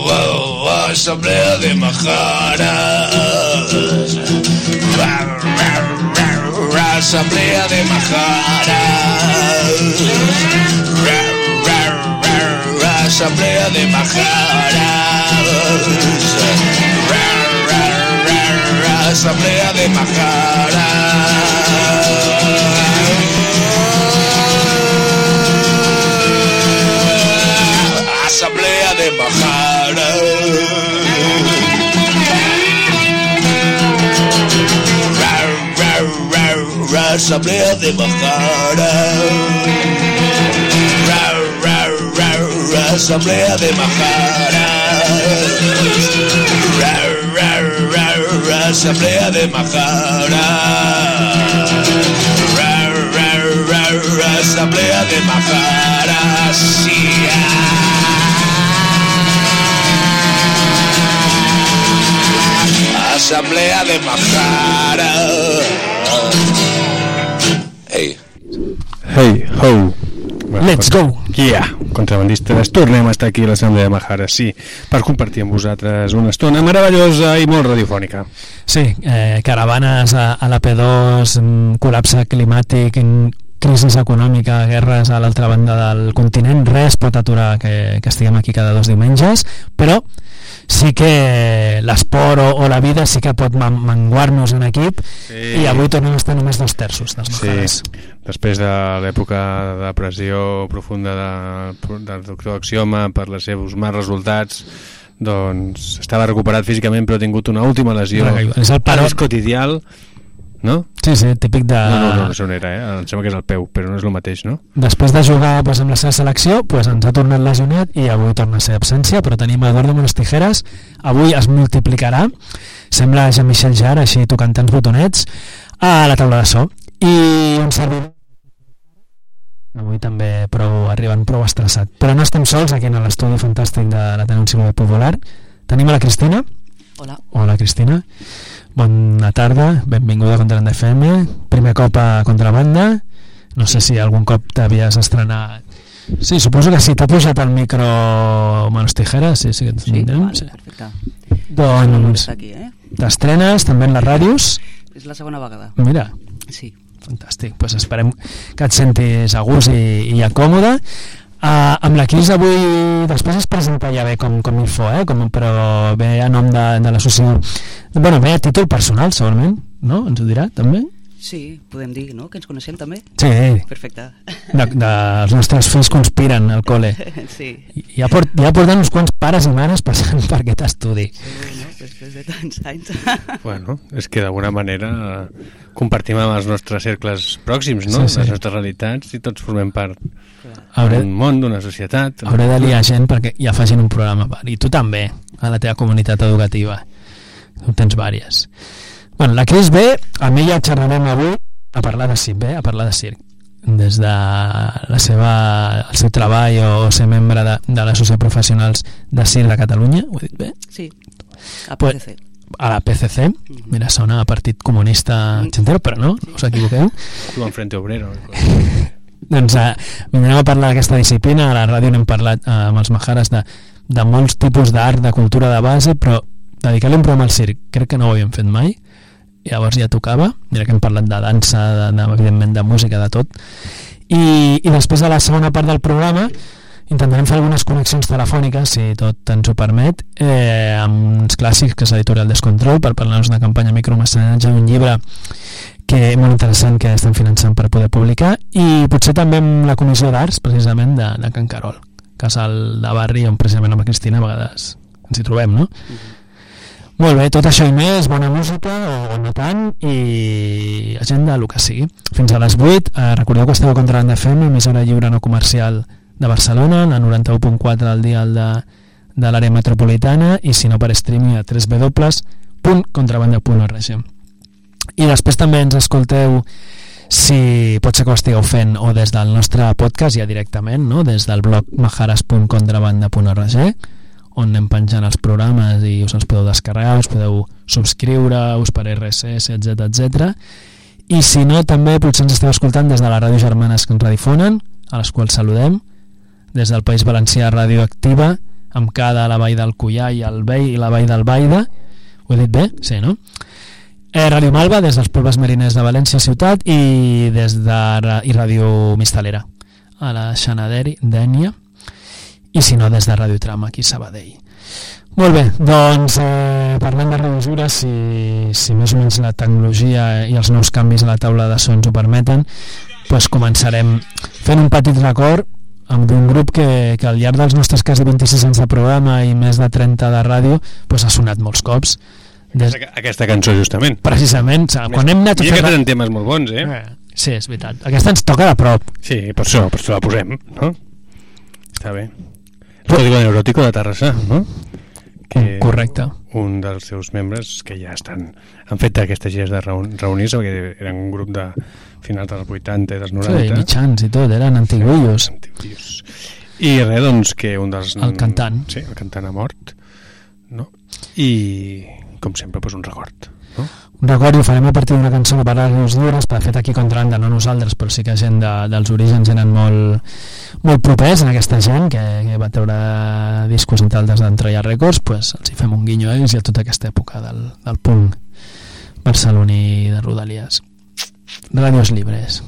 Asamblea de Majaras. Asamblea de Majaras. Asamblea de Majaras. Asamblea de Majaras. Asamblea de Majaras. Asamblea de Majaras. Asamblea de Majaras. Asamblea de Majaras. Asamblea de Majaras. Asamblea de Majaras. Hey. Hey, ho. Bueno, let's go! Yeah, contrabandistes, tornem a estar aquí a l'Assemblea de Majaras, sí, per compartir amb vosaltres una estona meravellosa i molt radiofònica. Sí, caravanes a la P2, col·lapse climàtic, crisi econòmica, guerres a l'altra banda del continent, res pot aturar que estiguem aquí cada 2 diumenges, però sí que l'esport o la vida sí que pot menguar-nos en equip, sí. I avui tornem a estar només 2/3 dels Majaras. Sí, després de l'època de depressió profunda del doctor Axioma per els seus mals resultats, doncs estava recuperat físicament però ha tingut una última lesió és el parot escotidial, no? Sí, típic de... No, això no era, em sembla que és el peu, però no és el mateix, no? Després de jugar amb la seva selecció, ens ha tornat lesionat i avui torna a ser absència, però tenim Eduardo Mones Tijeras, avui es multiplicarà, sembla Jean-Michel Jarre, així tocant tants botonets, a la taula de so. I un servidor avui també arribant prou estressat. Però no estem sols aquí en l'estudi fantàstic de l'Ateneu Enciclopèdia Popular. Tenim a la Cristina. Hola. Hola, Cristina. Bona tarda, benvinguda a Contrabanda FM. Primer cop a Contrabanda. No sé si algun cop t'havies estrenat. Sí, suposo que sí. T'ha pujat el micro Manos Tijeras? Sí, que sí, vale, sí. Perfecte. Doncs aquí, t'estrenes també en les ràdios? És la segona vegada. Mira. Sí. Fantàstic. Pues esperem que et sentis a gust i a còmode. Amb la Cris avui després es presenta ja bé com hi fo, però bé a nom de l'associació, bueno, bé a títol personal segurament, no? Ens ho dirà també? Sí, podem dir, no? Que ens coneixem també? Sí. Perfecte. Els nostres fills conspiren al col·le. Sí. Ja porten uns quants pares i mares passant per aquest estudi. Sí, no? Després de tants anys. Bueno, és que d'alguna manera compartim amb els nostres cercles pròxims, no? Sí. Les nostres realitats i tots formem part d'un món, d'una societat. Hauré de liar gent perquè ja facin un programa i tu també, a la teva comunitat educativa. Tu tens vàries. Bueno, la Cris ve, amb ella xerrarem avui a parlar de circ, a parlar de circ. Des de el seu treball o ser membre de l'Associació de Professionals de Circ de Catalunya, ho he dit bé? Sí, a PCC. A la PCC, mira, sona a Partit Comunista Xentero, però no, no us equivoqueu. Tu en Frente Obrero. Doncs vindrem a parlar d'aquesta disciplina. A la ràdio n'hem parlat amb els Majaras de molts tipus d'art, de cultura de base, però dedicar-li un programa al circ crec que no ho havíem fet mai. Llavors ja tocava. Mira que hem parlat de dansa, evidentment de música, de tot. I després a la segona part del programa intentarem fer algunes connexions telefòniques, si tot ens ho permet, amb uns clàssics, que és l'editorial Descontrol, per parlar-nos de campanya micromecenatge d'un llibre que és molt interessant, que estem finançant per poder publicar, i potser també amb la Comissió d'Arts, precisament, de Can Carol, casal de barri on precisament amb la Cristina a vegades ens hi trobem, no? Molt bé, tot això i més, bona música o no tant, i agenda, el que sigui. Fins a les 8, recordeu que esteu a Contrabanda FM, emissora lliure no comercial de Barcelona, la 91.4 al dial de l'àrea metropolitana, i si no per streaming a www.contrabanda.org. I després també ens escolteu, si pot ser que ho estigueu fent, o des del nostre podcast ja directament, no? Des del blog majaras.contrabanda.org, on anem penjant els programes i us els podeu descarregar, us podeu subscriure, us per RSS, etc. I si no, també potser ens esteu escoltant des de les ràdios germanes que ens redifonen, a les quals saludem, des del País Valencià Ràdio Activa, amb cada la vall del Cuià i el Vell i la vall del Baida. Ho he dit bé? Sí, no? Ràdio Malva des dels Polves Mariners de València ciutat i des de Ràdio Mistalera a la Xanadènia, i si no des de Ràdio Trama aquí a Sabadell. Molt bé, doncs parlant de radiofures, si més o menys la tecnologia i els nous canvis a la taula de sons ho permeten, doncs començarem fent un petit record amb d'un grup que al llarg dels nostres quasi 26 anys de programa i més de 30 de ràdio doncs ha sonat molts cops. Aquesta cançó justament. Precisament, quan hem anat a fer... I tenen temes molt bons, Sí, és veritat. Aquesta ens toca de prop. Sí, per això la posem, no? Està bé. Código Neurótico de Terrassa, no? Correcte. Un dels seus membres que ja han fet aquestes gires de reunir-se, perquè eren un grup de finals dels 80 i dels 90. Sí, mitjans i tot, eren antiguillos. I res, doncs, que un dels... El cantant. Sí, el cantant ha mort, no? I, com sempre, doncs un record, no? Un record, i ho farem a partir d'una cançó que parla de Rius Dures, de fet aquí contra Anda, no nosaltres, però sí que gent dels orígens eren molt propers en aquesta gent que va treure discos en tal des d'Entrella Records, doncs els hi fem un guinyo a ells i a tota aquesta època del punk barceloní de Rodalies. Ràdios Libres.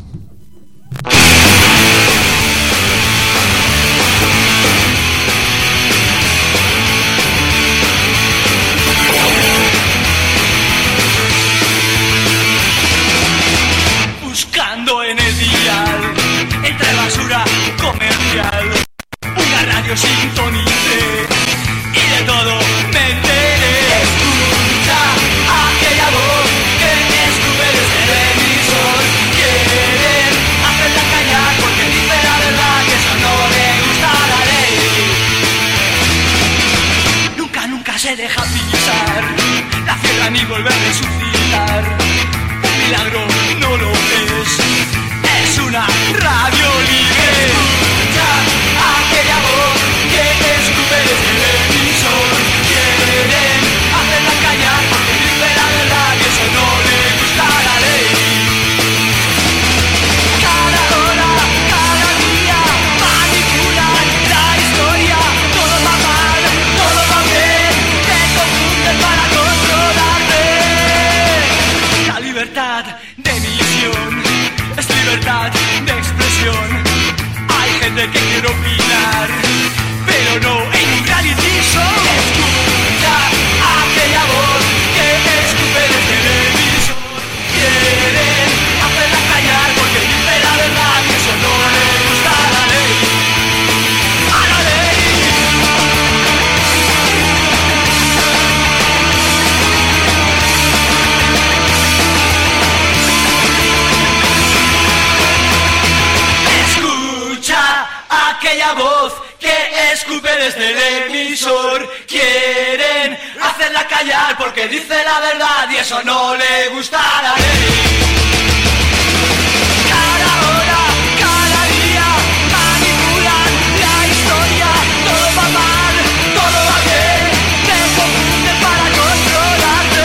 Buscando en el dial, entre basura comercial, una radio sintonicé y de todo me enteré. Escucha aquella voz que escupe desde el emisor. Quieren hacerla callar porque dice la verdad que eso no le gusta a la ley. Nunca se deja pisar la cierra ni vuelve a resucitar. Un milagro no lo es una radio libre. Escucha aquella voz que escupe desde el emisor. Quieren hacerla callar porque dice la verdad que eso no le gusta a la ley. Cada hora, cada día manipulan la historia. Todo va mal, todo va bien, te confunden para controlarte. La libertad de emisión es libertad de expresión. Hay gente que quiere opinar, pero no en un reality show. Escucha aquella voz que escupe desde el emisor. Quieren hacerla callar porque dice la verdad que eso no le gusta a la ley. ¡A la ley! Aquella voz que escupe desde el emisor. Quieren hacerla callar porque dice la verdad y eso no le gusta a la ley. Cada hora, cada día manipulan la historia. Todo va mal, todo va bien, te confunden para controlarte.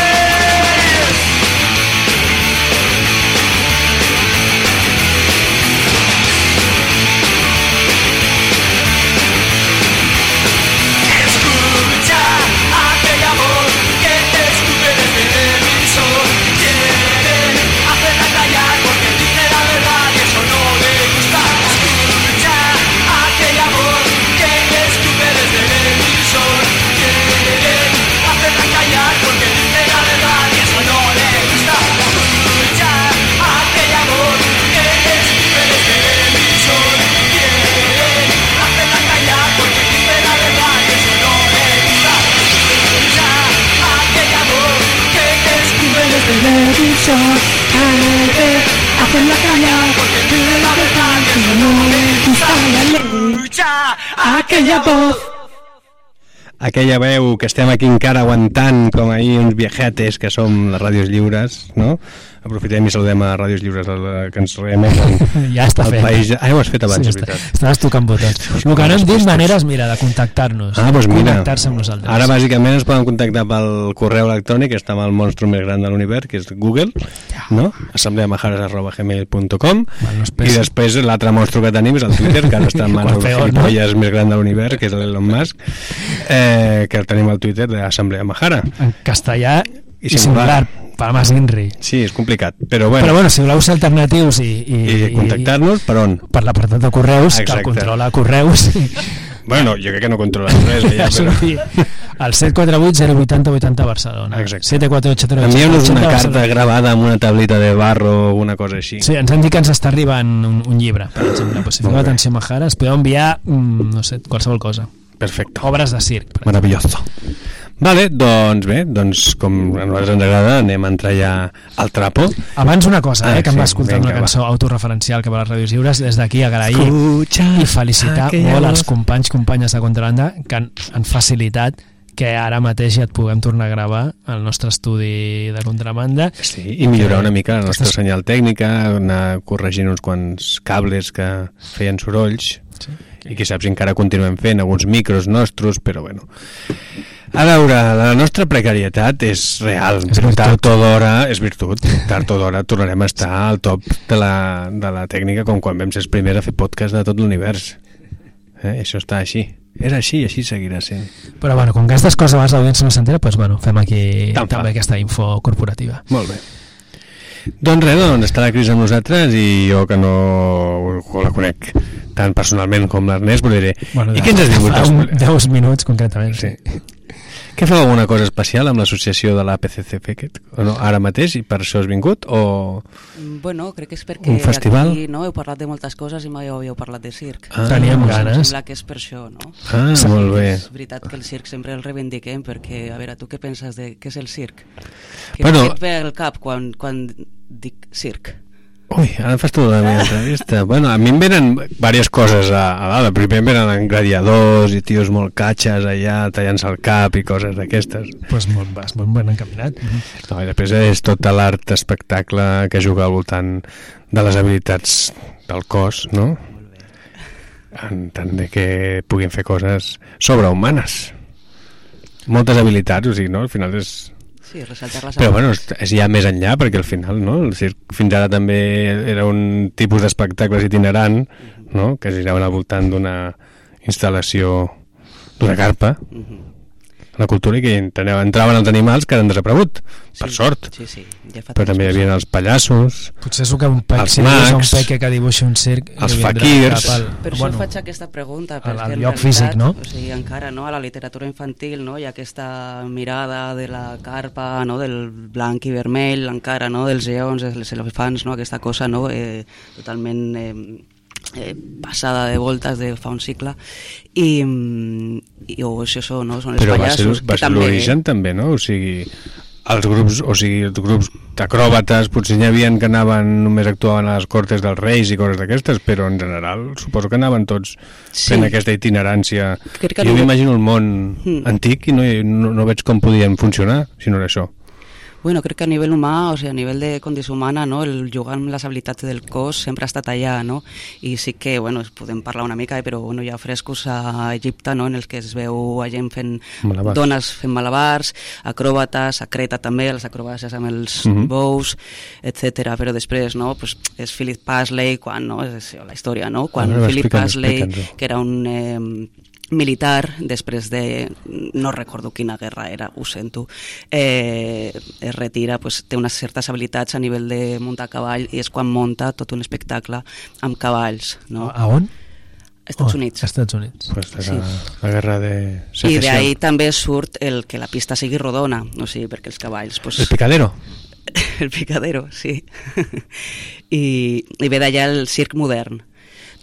Aquella voz que escupe desde el emisor. Quieren hacerla callar porque dice la verdad y eso no le gusta. Escucha aquella voz que escupe desde el emisor. Quieren hacerla callar porque dice la verdad y eso no le gusta. Escucha aquella voz que escupe desde el emisor. Quieren hacerla callar porque dice la verdad y eso no le gusta. Escucha aquella voz que escupe desde el emisor. Hacerla callar porque dice la verdad que no le gusta. Escucha aquella voz. aquella veu que estem aquí encara aguantant com ahir uns viejetes que som les ràdios lliures, no? Aprofitem i saludem a ràdios lliures que ens reemeten Ja està al fet. país. Ho has fet abans, Sí, és veritat. estaves tocant botons. El que no hem dit maneres, mira, de contactar-nos. Doncs mira, connectar-se amb nosaltres. ara bàsicament ens poden contactar pel correu electrònic, que està amb el monstru més gran de l'univers, que és Google, no? assembleamajares@gmail.com, i després l'altre monstru que tenim és el Twitter, que ara està en mans del gilipolles més gran de l'univers, que és l'Elon Musk, que el tenim al Twitter d'Assemblea Majara. En castellà I i singular, per Mas Inri. Sí, és complicat, però bueno. Però bueno, si voleu ser alternatius i contactar-nos, per on? Per l'apartat de correus, Exacte. que controla correus. Bueno, jo crec que no controla res, ja, però... El 748 080 80 Barcelona. Exacte. 748 080 Enviem-nos una 80 carta Barcelona. gravada amb una tablita de barro o una cosa així. Sí, ens han dit que ens està arribant un llibre, per exemple. Pues si feu atenció a Majara, es podeu enviar, no sé, qualsevol cosa. Perfecte. Obres de circ. Per exemple. Maravilloso. Vale, doncs bé, com a nosaltres ens agrada, anem a entrar ja al trapo. Abans una cosa, que em va escoltar vinga, una cançó autorreferencial que per les ràdios lliures, des d'aquí agrair Escucha i felicitar aquella molt als voz. companyes de Contrabanda que han facilitat que ara mateix ja et puguem tornar a gravar al nostre estudi de Contrabanda. Sí, i millorar una mica la nostra senyal tècnica, anar corregint uns quants cables que feien sorolls, i qui sap si encara continuem fent alguns micros nostres, però bueno. A veure, la nostra precarietat és real, però tard o d'hora és virtut, tard o d'hora tornarem a estar al top de la tècnica com quan vam ser els primers a fer podcast de tot l'univers. Això està així. Era així i així seguirà sent. Però bueno, com que aquestes coses abans l'audiència no s'entera, doncs bueno, fem aquí Tan també aquesta info corporativa. Molt bé. Doncs res, doncs està la Cris amb nosaltres i jo que no la conec tant personalment com l'Ernest, però diré, Bueno, i què ens has dit? fa 10 minuts concretament. Sí. Què feu alguna cosa especial amb l'associació de l'APCCP o no, ara mateix i per això has vingut o Bueno, crec que és perquè un festival? aquí heu parlat de moltes coses i mai havíeu parlat de circ. Teníem Em ganes. sembla que és per això, no? molt bé. És veritat que el circ sempre el reivindiquem perquè, a veure, tu què penses de què és el circ? Què Bueno, et ve al cap quan dic circ? Ui, ara em fas tota la meva entrevista. Bueno, a mi em venen diverses coses a dalt. Primer em venen gladiadors i tios molt catxes allà tallant-se el cap i coses d'aquestes. Doncs vas molt ben encaminat. No, i després és tot l'art espectacle que juga al voltant de les habilitats del cos, no? En tant de que puguin fer coses sobrehumanes. Moltes habilitats, o sigui, no? Al final és... Sí, ressaltar-les. Però bueno, és ja més enllà, perquè al final, no? El circ fins ara també era un tipus d'espectacles itinerant, no? Que es giraven al voltant d'una instal·lació, d'una carpa, la cultura, i que entraven els animals que eren desaparegut, per sort. Sí, sí. Ja fa Però també hi havia els pallassos, Potser és que un Els si dius a un mags, peque que dibuixa un circ els li vindrà faquirs. cap al- Per això faig aquesta pregunta, perquè al en lloc realitat, físic, no? o sigui, encara no, a la literatura infantil no, hi ha aquesta mirada de la carpa, no, del blanc i vermell, encara, no, dels lleons, dels elefants, no, aquesta cosa no, totalment passada de voltes de fa un cicle i o això no, són els però pallassos va ser l'origen també, no? O sigui, els grups d'acròbates potser n'hi havia que només actuaven a les cortes dels reis i coses d'aquestes, però en general suposo que anaven tots fent aquesta itinerància. Jo m'imagino el món antic i no veig com podien funcionar si no era això. Bueno, crec que a nivell humà, o sigui, a nivell de condició humana, no, el jugar amb les habilitats del cos sempre ha estat allà, no? I sí que, bueno, podem parlar una mica, però bueno, hi ha frescos a Egipte, no?, en els que es veu a gent fent malabars. Dones fent malabars, acròbates, a Creta també, les acròbates amb els bous, etc. Però després, no, pues, és Philip Pasley, quan, no, és la història, no? Quan Philip Pasley, que era un militar, després de no recordo quina guerra era, ho sento, es retira, pues, té unes certes habilitats a nivell de muntar a cavall i és quan munta tot un espectacle amb cavalls, no? A on? Estats Units. Estats Units. Pues la guerra de secessió. I d'ahí també surt el que la pista sigui rodona, o sigui, perquè els cavalls... Pues, el picadero. El picadero, sí. I ve d'allà el circ modern.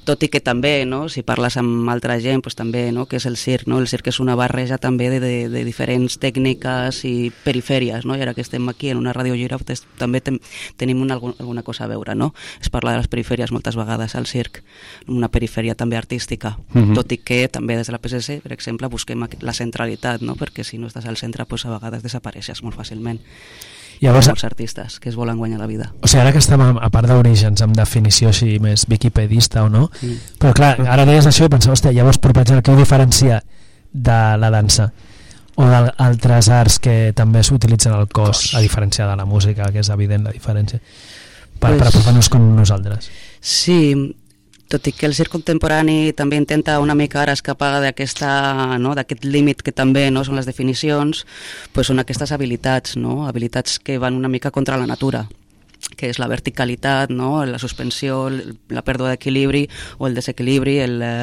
tot i que també, no? Si parles amb altra gent, pues, també, no? Que és el circ, no? El circ és una barreja també de diferents tècniques i perifèries, no? I ara que estem aquí en una ràdio gira també tenim alguna cosa a veure, no? Es parla de les perifèries moltes vegades al circ, una perifèria també artística, tot i que també des de la PSC, per exemple, busquem la centralitat, no? Perquè si no estàs al centre, pues, a vegades desapareixes molt fàcilment. Llavors, molts artistes que es volen guanyar la vida. O sigui, ara que estem a part d'orígens, amb definició així més wikipedista o no, però clar, ara deies això i pensava, hòstia, llavors per exemple, què ho diferencia de la dansa o d'altres arts que també s'utilitzen al cos, a diferència de la música, que és evident la diferència, per apropar-nos com nosaltres? Sí, tot i que el circ contemporani també intenta una mica ara escapar d'aquest límit que també no són les definicions, pues són aquestes habilitats, no? Habilitats que van una mica contra la natura, que és la verticalitat, no? La suspensió, la pèrdua d'equilibri o el desequilibri,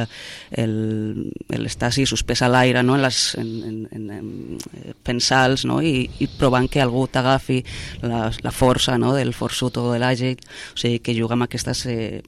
l'estasi suspès a l'aire, no? en pensals, no? I provant que algú t'agafi la força, no? Del forçut o de l'àgil, o sigui, que juga amb aquestes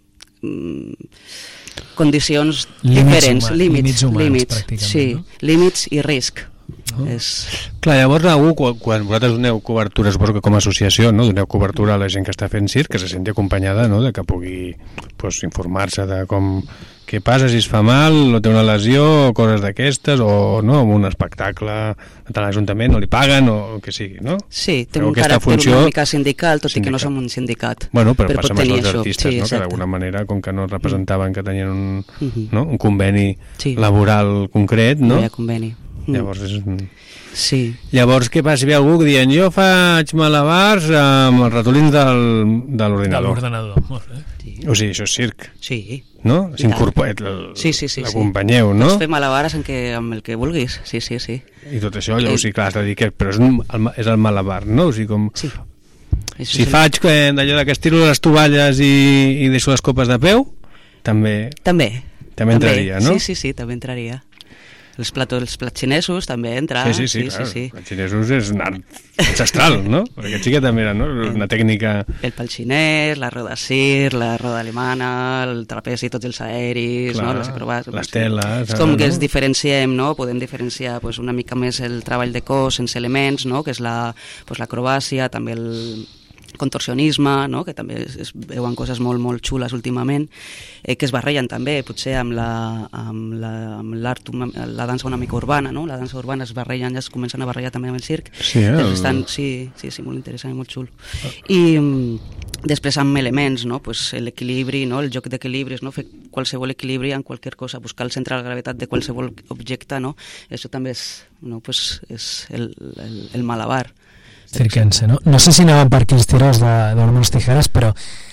condicions diferents, límits pràcticament, sí, no? Límits i risc. Clar, llavors quan vosaltres doneu cobertura, suposo que com a associació, no? Doneu cobertura a la gent que està fent circ, que se senti acompanyada, no? De que pugui informar-se de com què passa si es fa mal, o té una lesió o coses d'aquestes, o no, amb un espectacle a l'Ajuntament no li paguen o el que sigui, no? Sí, té un caràcter una mica sindical, tot i que no som un sindicat. Bueno, però passa amb els artistes, sí, no? Que d'alguna manera, com que no representaven que tenien un conveni laboral concret, no? No hi ha conveni. Llavors sí. Llavors què passa? Si ve algú dient jo faig malabars amb els ratolins de l'ordinador. De l'ordinador, molt bé. Sí. O sigui, això és circ. Sí. No? L'acompanyeu, no? Pots fer malabars amb el que vulguis, sí. I tot això, llavors sí, clar, has de dir que però és el malabar, no? O sigui, com... Sí. Si faig d'allò que estiro les tovalles i deixo les copes de peu, també entraria, no? Sí, també entraria. Els plats xinesos també entra. Sí. Els plats xinesos és un art ancestral, no? Perquè sí que també era, no? Una tècnica... El pal xinès, la roda cir, la roda alemana, el trapezi, tots els aèris, no? Les acrobàcies... Les teles... És com que es diferenciem, no? Podem diferenciar una mica més el treball de cos sense elements, no? Que és l'acrobàcia, també el contorsionisme, no? Que també es veuen coses molt, molt xules últimament, que es barregen també, potser amb l'art, la dansa una mica urbana, no? La dansa urbana es barregen, ja es comencen a barrejar també amb el circ. Sí, sí, molt interessant i molt xul. I després amb elements, no? Pues l'equilibri, no? El joc d'equilibris, no? Fer qualsevol equilibri en qualsevol cosa, buscar el centre de la gravetat de qualsevol objecte, no? Això també és, no? Pues és el malabar circense, no? No sé si anàvem per aquí els tiros d'Hormones Tijeras, però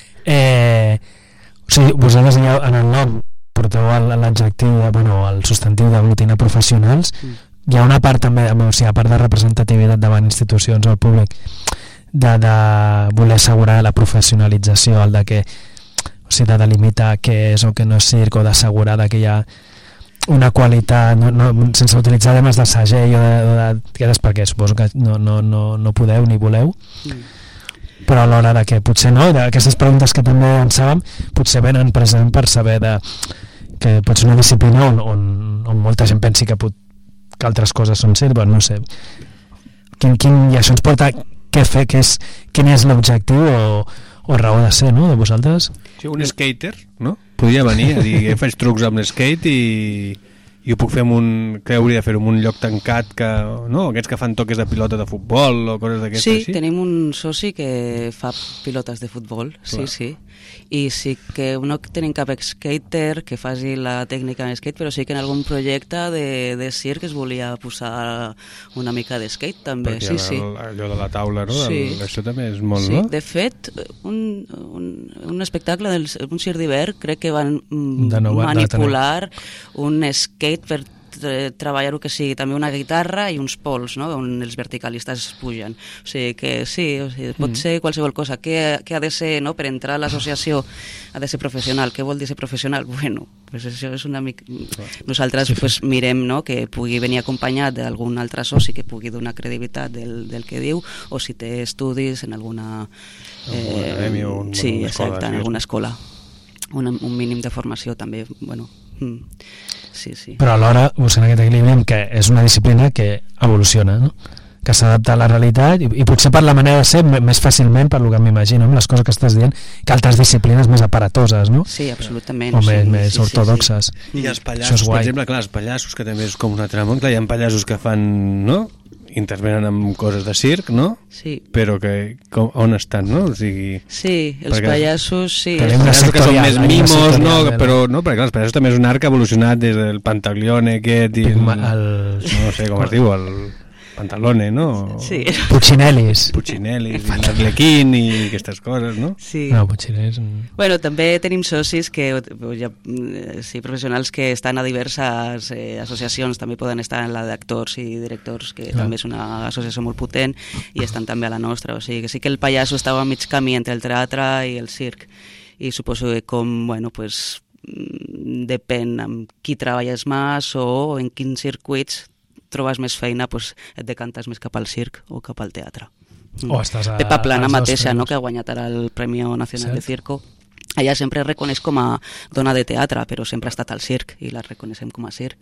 o sigui, vosaltres en el nom porteu l'adjectiu, el substantiu d'aglutinar professionals. Hi ha una part també, o sigui, a part de representativitat davant institucions o al públic, de voler assegurar la professionalització, el de que, o sigui, de delimitar què és o què no és circ, o d'assegurar que hi ha una qualitat, sense utilitzar temes de segell o d'etiquetes, perquè suposo que no podeu ni voleu, però a l'hora de que potser no, d'aquestes preguntes que també ansàvem, potser venen present per saber que pot ser una disciplina on molta gent pensi que altres coses són circ, no sé. I això ens porta què fer, quin és l'objectiu o raó de ser, no?, de vosaltres? Sí, un skater, no? Podria venir a dir, faig trucs amb l'skate i ho puc fer què hauria de fer en un lloc tancat, no? Aquests que fan toques de pilota de futbol o coses d'aquestes. Sí, tenim un soci que fa pilotes de futbol, sí. I sí que no tenim cap skater que faci la tècnica en skate, però sí que en algun projecte de circ es volia posar una mica de skate també. Perquè sí. Allò de la taula, no? Sí. Això també és molt, sí. No? De fet, un espectacle, un circ d'hivern, crec que van manipular un skate per treballar-ho que sigui també una guitarra i uns pols, no? On els verticalistes es pugen. O sigui que sí, pot ser qualsevol cosa. Què ha de ser, no? Per entrar a l'associació ha de ser professional. Què vol dir ser professional? Bueno, pues això és una mica... Nosaltres pues, mirem, no? Que pugui venir acompanyat d'algun altre soci que pugui donar credibilitat del que diu, o si té estudis en alguna... acadèmia o sí, exacte, en alguna escola. un mínim de formació també, bueno, sí. Però alhora buscant aquest equilibri que és una disciplina que evoluciona, no? Que s'adapta a la realitat i potser per la manera de ser més fàcilment, per lo que m'imagino, amb les coses que estàs dient, que altres disciplines més aparatoses, no? Sí, absolutament. O més ortodoxes. I els pallassos, per exemple, clar, els pallassos, que també és com un altre món, clar, hi ha pallassos que fan, no?, intervenen amb coses de circ, no? Sí. Però que on estan, no? O sigui, sí, els pallassos, sí. Els pallassos que són més mimos, no? Però no, perquè clar, els pallassos també és un art que ha evolucionat des del Pantaglione aquest i no sé com es diu, el Pantalone, no? Sí. Puccinellis, l'Arlequín i aquestes coses, no? Sí. No, Puccinellis... Bueno, també tenim socis que, sí, professionals que estan a diverses associacions, també poden estar en la d'actors i directors, que també és una associació molt potent, i estan també a la nostra, o sigui que sí que el pallasso estava a mig camí entre el teatre i el circ, i suposo que com, bueno, pues depèn amb qui treballes més o en quins circuits trobes més feina, pues, et decantes més cap al circ o cap al teatre. O estàs a... Pepa Plana mateixa, no?, que ha guanyat ara el Premi Nacional de Circo. Ella sempre es reconeix com a dona de teatre, però sempre ha estat al circ i la reconeixem com a circ.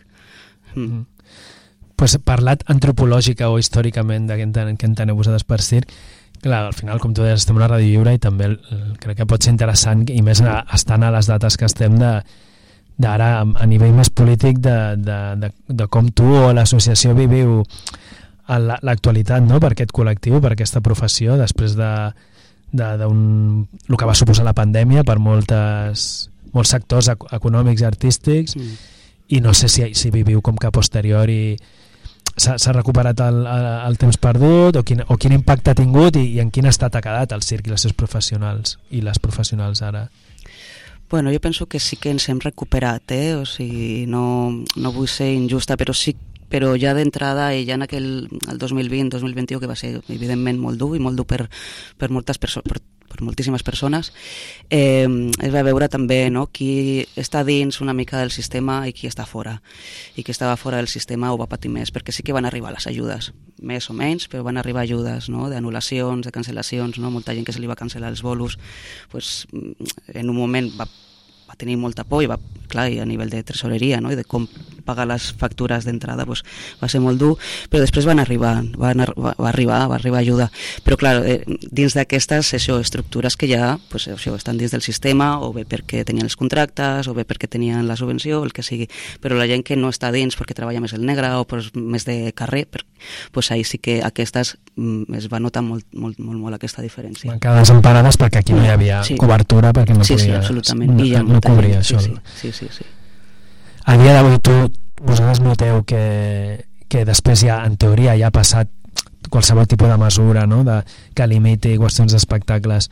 Pues parlat antropològica o històricament de què enteneu vosaltres per circ, clar, al final, com tu deies, estem a la Ràdio Lliure i també crec que pot ser interessant, i més estant a les dates que estem d'ara a nivell més polític de com tu o l'associació viviu l'actualitat, no?, per aquest col·lectiu, per aquesta professió, després el que va suposar la pandèmia per molts sectors econòmics i artístics, i no sé si viviu com que a posteriori s'ha recuperat el temps perdut o quin impacte ha tingut i en quin estat ha quedat el circ i els seus professionals i les professionals ara. Bueno, jo penso que sí que ens hem recuperat, o sigui, no vull ser injusta, però ja d'entrada, i ja en el 2020-2021, que va ser evidentment molt dur, i molt dur per moltíssimes persones, es va veure també, no?, qui està dins una mica del sistema i qui està fora. I qui estava fora del sistema ho va patir més, perquè sí que van arribar les ajudes, més o menys, però van arribar ajudes, no?, d'anul·lacions, de cancel·lacions, no?, molta gent que se li va cancel·lar els bolos, pues, en un moment va tenir molta por i a nivell de tresoreria, no?, i de com pagar les factures d'entrada, pues, va ser molt dur, però després va arribar ajuda. Però clar, dins d'aquestes estructures que ja pues, estan dins del sistema, o bé perquè tenien els contractes, o bé perquè tenien la subvenció, el que sigui, però la gent que no està dins perquè treballa més el negre o pues, més de carrer, pues, ahí sí que aquestes es va notar molt aquesta diferència. Van quedar desemparades perquè aquí no hi havia cobertura, perquè no podia... Sí, absolutament. No cobria això. Sí. A dia d'avui vosaltres noteu que després ja, en teoria, ja ha passat qualsevol tipus de mesura, no?, que limiti qüestions d'espectacles,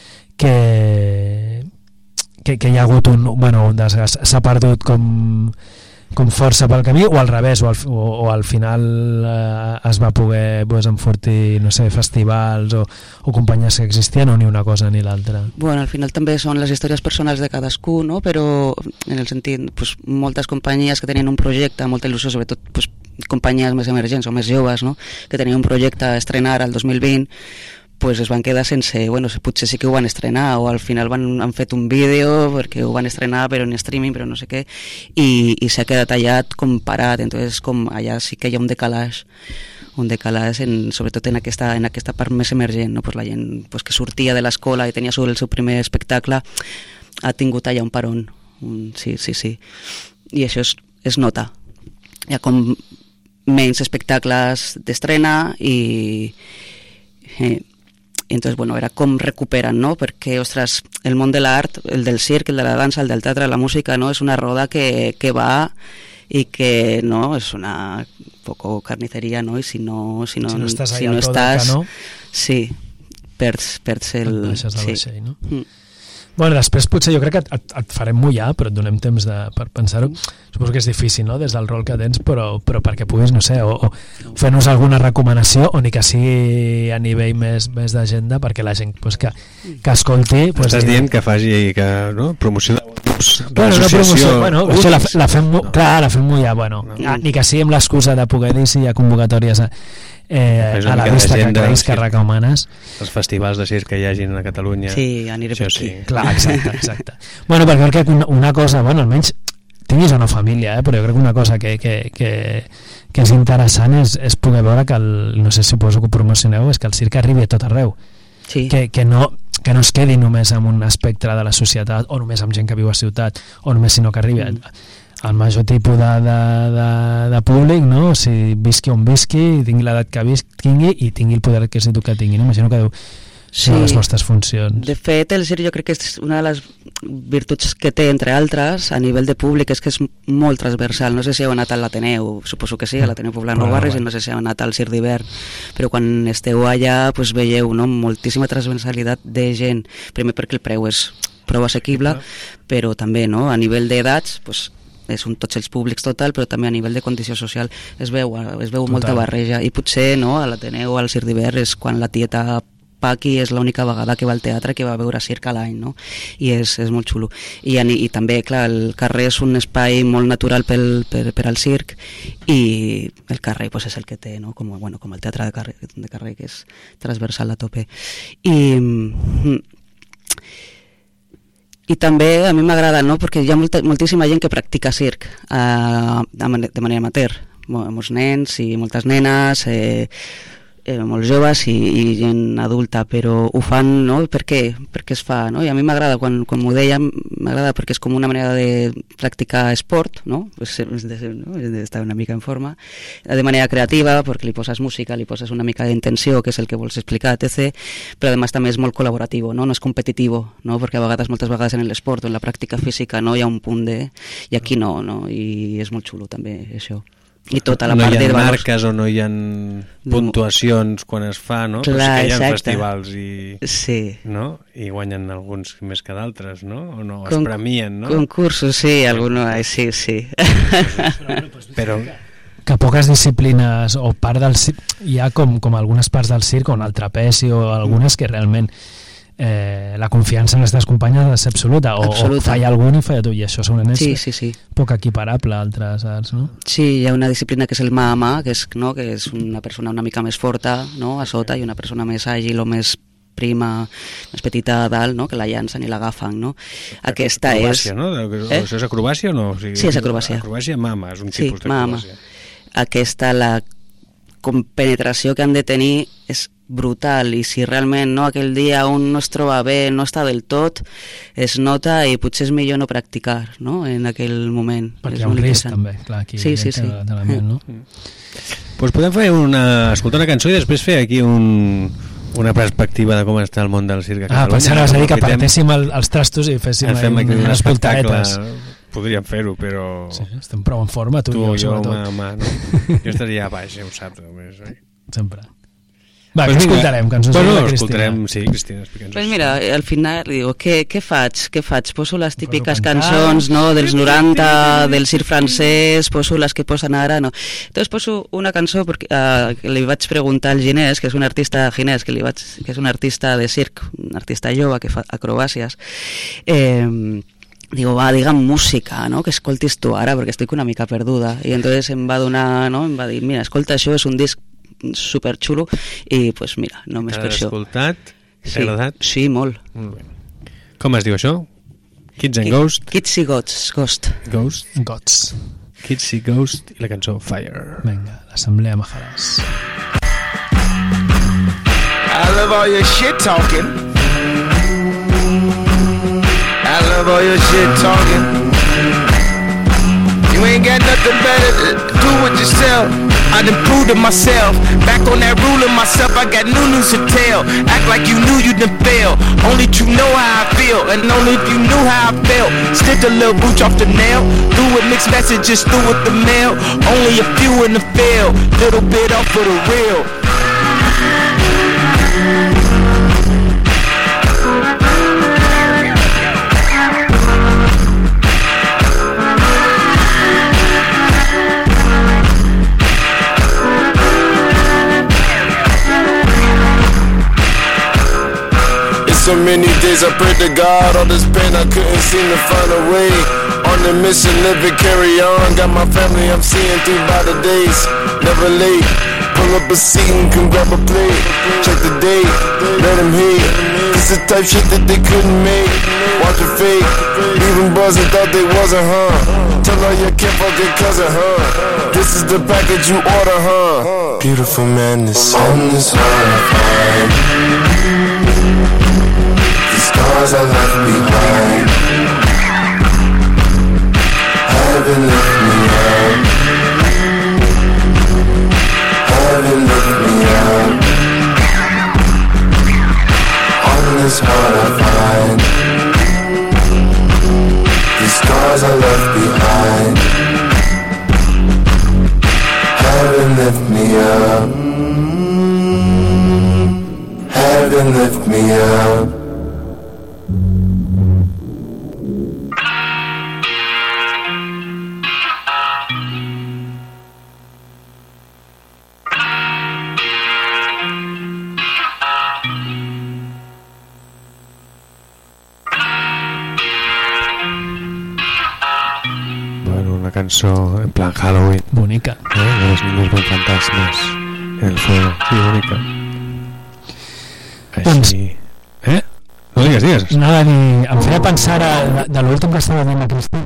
que hi ha hagut un desgast, s'ha perdut com força pel camí, o al revés, o al final es va poder enfortir, no sé, festivals o companyies que existien, o ni una cosa ni l'altra? Bueno, al final també són les històries personals de cadascú, no?, però en el sentit, pues, moltes companyies que tenien un projecte, molta il·lusió, sobretot pues, companyies més emergents o més joves, no?, que tenien un projecte a estrenar al 2020, pues es van quedar sense, bueno, potser sí que ho van estrenar, o al final han fet un vídeo perquè ho van estrenar però en streaming, però no sé què, i s'ha quedat tallat com parat. Entonces com allà sí que hi ha un decalatge sobretot en aquesta part més emergent, no? Pues la gent pues, que sortia de l'escola i tenia el seu primer espectacle ha tingut allà un paron, sí, i això es nota. Hi ha com menys espectacles d'estrena i entonces, bueno, era com recuperen, no? Perquè, ostres, el món de l'art, el del circ, el de la dansa, el del teatre, la música, no? És una roda que va i que, no, és una poco carniceria, no? I si no estàs, sí, perds el... Et deixes de vaixell, no? Bueno, després potser jo crec que et farem mullar, però et donem temps per pensar-ho. Suposo que és difícil, no?, des del rol que tens, però perquè puguis, no sé, o fer-nos alguna recomanació, o ni que sigui a nivell més d'agenda, perquè la gent pues, que escolti... Pues, estàs dient que faci promoció d'associació... Bueno, això la fem mullar, bueno, ni que sigui amb l'excusa de poder dir si hi ha convocatòries a la vista que creus que recomanes. Els festivals de circ que hi hagin a Catalunya. Sí, aniré per aquí. Clar, exacte. Bueno, perquè crec que una cosa, bueno, almenys tinguis o no família, però jo crec que una cosa que és interessant és poder veure que, no sé si ho promocioneu, és que el circ arribi a tot arreu. Sí. Que no es quedi només en un espectre de la societat o només amb gent que viu a ciutat o només sinó que arribi al major tipus de públic, no? O sigui, visqui on visqui, tingui l'edat que tingui i tingui el poder adquisitiu que tingui, no? Imagino que deu ser les vostres funcions. De fet, el circ jo crec que és una de les virtuts que té, entre altres, a nivell de públic, és que és molt transversal. No sé si heu anat a l'Ateneu, suposo que sí, a l'Ateneu Poblat Nou Barris, i no sé si heu anat al circ d'hivern, però quan esteu allà pues, veieu moltíssima transversalitat de gent, primer perquè el preu és prou assequible, però també a nivell d'edats pues, són tots els públics total, però també a nivell de condició social es veu molta barreja, i potser a l'Ateneu, al circ d'hivern, és quan la tieta Paqui és l'única vegada que va al teatre que va veure circ a l'any, no? I és molt xulo. I també, clar, el carrer és un espai molt natural per al circ, i el carrer pues, és el que té, no? Com el teatre de carrer, que és transversal a tope. I també a mi m'agrada, no? Perquè hi ha moltíssima gent que practica circ de manera amateur, molts nens i moltes nenes, molts joves i gent adulta, però ho fan, no? Per què? Perquè es fa, no? I a mi m'agrada, quan m'ho deia, m'agrada perquè és com una manera de practicar esport, no? D'estar una mica en forma, de manera creativa, perquè li poses música, li poses una mica d'intenció, que és el que vols explicar, etc. Però a més també és molt col·laboratiu, no? No és competitiu, no? Perquè moltes vegades en l'esport o en la pràctica física no hi ha un punt de... I aquí no? I és molt xulo també això. I tota la part no hi ha de marques o no hi ha puntuacions quan es fa, no? Clar, però sí que hi ha exacte. festivals sí. No? I guanyen alguns més que d'altres, no? O no, es premien, no? Concursos, sí, sí. Però que poques disciplines o part del circ, hi ha com algunes parts del circ, o el trapezi o algunes que realment la confiança en les teves companyes és absoluta, o falla algun i falla tu, i això segurament és poc equiparable a altres arts, no? Sí, hi ha una disciplina que és el mà-a-mà, que és una persona una mica més forta, no? A sota, i una persona més àgil o més prima, més petita a dalt, no? Que la llancen i l'agafen, no? Aquesta és... Acrobàcia, no? Això és acrobàcia o no? O sigui, sí, és acrobàcia. Acrobàcia mà-a-mà, és un tipus d'acrobàcia. Aquesta, la compenetració que han de tenir és brutal, i si realment aquell dia un no es troba bé, no està del tot, es nota, i potser és millor no practicar, no? En aquell moment. Perquè hi ha un risc també, clar, aquí sí. no? Pues podem escoltar una cançó i després fer aquí una perspectiva de com està el món del circ a Catalunya. Pensava dir que apartéssim els trastos i féssim un espectacle. Podríem fer-ho, però... Sí, estem prou en forma, tu i jo, sobretot. No? Jo estaria a baix, ja ho saps, només, oi? Sempre. Va, pues escoltarem? Cançons de Cristina. Escoltarem, sí, Cristina. Pues mira, al final digo, què faig? Poso les típiques cançons, no, dels 90, del circ francès, poso les que posen ara, no. Entonces poso una cançó perquè li vaig preguntar al Ginés, que és un artista Ginés, que és un artista de circ, un artista jove que fa acrobàcies, digo, digue'm música, no? Que escoltis tu ara, perquè estic una mica perduda. I entonces em va donar, no? Em va dir, mira, escolta, això és un disc superxulo, i pues mira, només per això. T'has escoltat? T'ha agradat? Sí, molt. Com es diu això? Kids and Ghost? Kids i Ghost. Gots. Kids i Ghost i la cançó Fire. Vinga, l'Assemblea Majaras. I love all your shit talking. I love all your shit talking. You ain't got nothing better to do with yourself. I done proved it myself. Back on that ruling myself, I got new news to tell. Act like you knew you done fail. Only you know how I feel, and only if you knew how I felt. Stick a little booch off the nail. Through with mixed messages, through with the mail. Only a few in the field. Little bit off for the real. So many days I prayed to God, all this pain I couldn't seem to find a way. On the mission, live and carry on. Got my family I'm seeing through by the days, never late. Pull pull up a seat and can grab a plate. Check the date, let him hate. This the type shit that they couldn't make. Watch it fake, leave them buzzing, thought they wasn't, huh? Tell her you can't fuck your cousin, huh? This is the package you order, huh? Beautiful madness on this hard. The scars I left behind haven't left me out. Haven't left me out. On this heart I find the scars I left behind haven't left me out. Haven't left me out. Cançó en plan Halloween, bonica, de los niños ven fantasmas en el fuego, sí, bonica. Així... No digues. Anava a dir, em feia pensar de l'últim que estava dient la Cristina.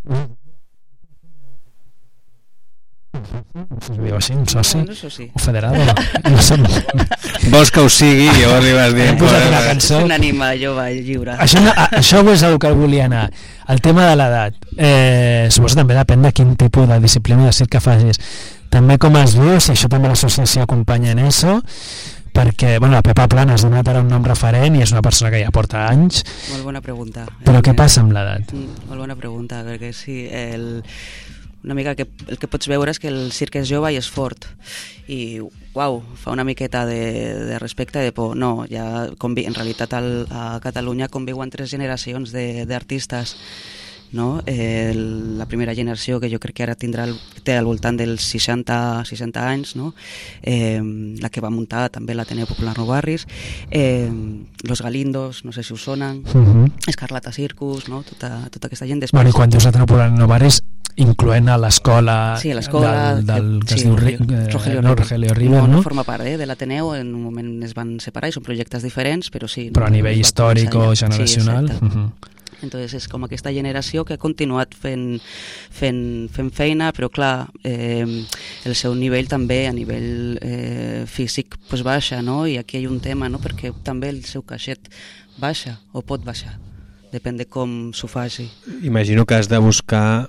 Si es diu així, un soci o federat no sé. Vols que ho sigui i llavors li vas dir la cançó. Un ànima jove lliure. Això és el que volia anar. El tema de l'edat, suposo també depèn de quin tipus de disciplina de circ que facis, també com es diu, si això també l'associació acompanya en això, perquè la Pepa Planas ha donat ara un nom referent i és una persona que ja porta anys. Molt bona pregunta. Però què passa amb l'edat? Molt bona pregunta, perquè sí, una mica el que pots veure és que el circ és jove i és fort i fa una miqueta de respecte i de por. No, ja en realitat a Catalunya conviuen 3 generacions d'artistes, no? La primera generació, que jo crec que ara té al voltant dels 60 anys, no? La que va muntar també l'Ateneu Popular Nou Barris, Los Galindos, no sé si us sonen, Escarlata Circus, no? Tota aquesta gent. Després... I quan dius Ateneu Popular Nou Barris, incloent a l'escola que es diu Rogelio River, no forma part de l'Ateneu, en un moment es van separar i són projectes diferents, però sí. Però a nivell històric o generacional. Entonces és com aquesta generació que ha continuat fent feina, però clar, el seu nivell també a nivell físic baixa, no? I aquí hi ha un tema, no? Perquè també el seu caixet baixa o pot baixar, depèn de com s'ho faci. Imagino que has de buscar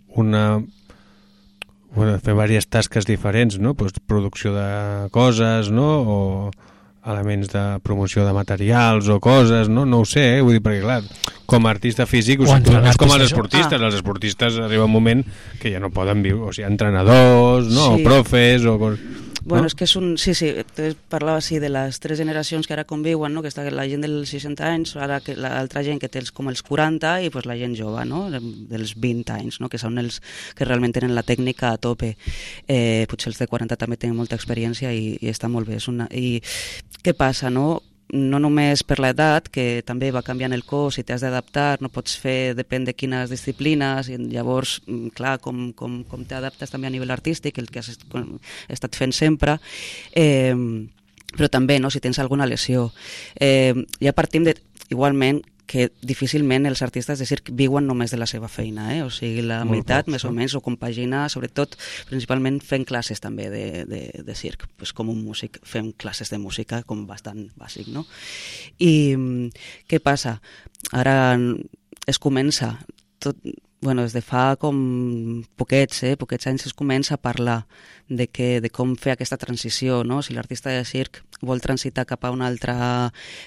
fer diverses tasques diferents, no? Pues producció de coses, no? O elements de promoció de materials o coses, no? No ho sé, vull dir, perquè clar, com a artista físic és com els esportistes. Els esportistes arriba un moment que ja no poden viure, o sigui, entrenadors, no? O profes o coses... Bueno, és que és un... Sí, parlava de les 3 generacions que ara conviuen, no? Que està la gent dels 60 anys, ara l'altra gent que té com els 40 i la gent jove, no? Dels 20 anys, no? Que són els que realment tenen la tècnica a tope. Potser els de 40 també tenen molta experiència i està molt bé. I què passa, no? No només per l'edat, que també va canviant el cos i t'has d'adaptar, no pots fer, depèn de quines disciplines, i llavors, clar, com t'adaptes també a nivell artístic, el que has estat fent sempre, però també, no?, si tens alguna lesió. Ja partim igualment, que difícilment els artistes de circ viuen només de la seva feina, o sigui, la meitat més o menys ho compagina, sobretot, principalment fent classes també de circ, pues com un músic fem classes de música com bastant bàsic, no? I què passa? Ara es comença tot, des de fa com poquets anys es comença a parlar de com fer aquesta transició, no? Si l'artista de circ vol transitar cap a una altra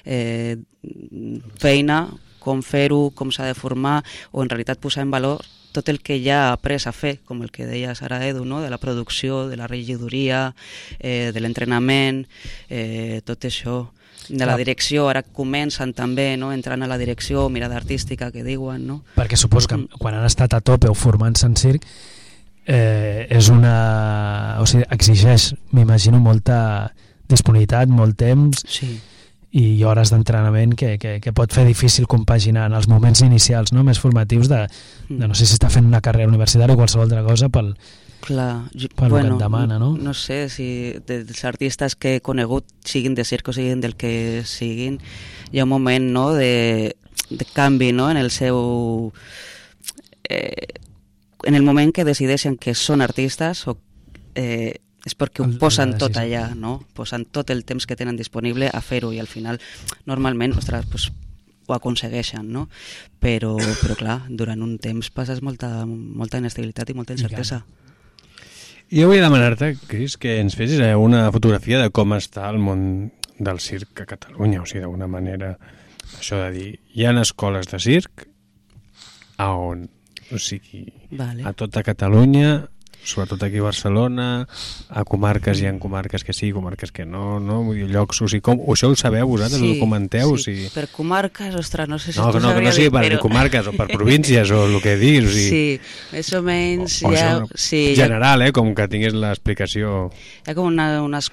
feina, com fer-ho, com s'ha de formar, o en realitat posar en valor tot el que ja ha après a fer, com el que deia Sara Edu, no? De la producció, de la regidoria, de l'entrenament, tot això. De la direcció, ara comencen també, no? Entrant a la direcció, mirada artística, que diuen, no? Perquè supos que quan han estat a tope o formant-se en circ, és una... O sigui, exigeix, m'imagino, molta disponibilitat, molt temps, sí, i hores d'entrenament que pot fer difícil compaginar en els moments inicials, no? Més formatius de no sé si està fent una carrera universitària o qualsevol altra cosa pel Clar, pel que et demana, no? No sé si dels artistes que he conegut, siguin de circ o siguin del que siguin, hi ha un moment, no, de canvi, no, en el seu... en el moment que decideixen que són artistes o és perquè ho posen tot allà, no? Posen tot el temps que tenen disponible a fer-ho i al final, normalment, ostres, pues, ho aconsegueixen, no? Però clar, durant un temps passes molta inestabilitat i molta incertesa. Jo vull demanar-te, Cris, que ens fessis una fotografia de com està el món del circ a Catalunya, o sigui, d'alguna manera, això de dir, hi ha escoles de circ a on, o sigui, a tota Catalunya, sobretot aquí a Barcelona, a comarques, hi ha comarques que sí, comarques que no, vull dir, llocs, o sigui, com, això ho sabeu vosaltres, ho comenteu? Sí, o sigui... per comarques, ostres, no sé si no, tu sabria dir, no sigui per comarques o per províncies o el que diguis, o sigui... Sí, més o menys... O general, com que tingués l'explicació... Hi ha com unes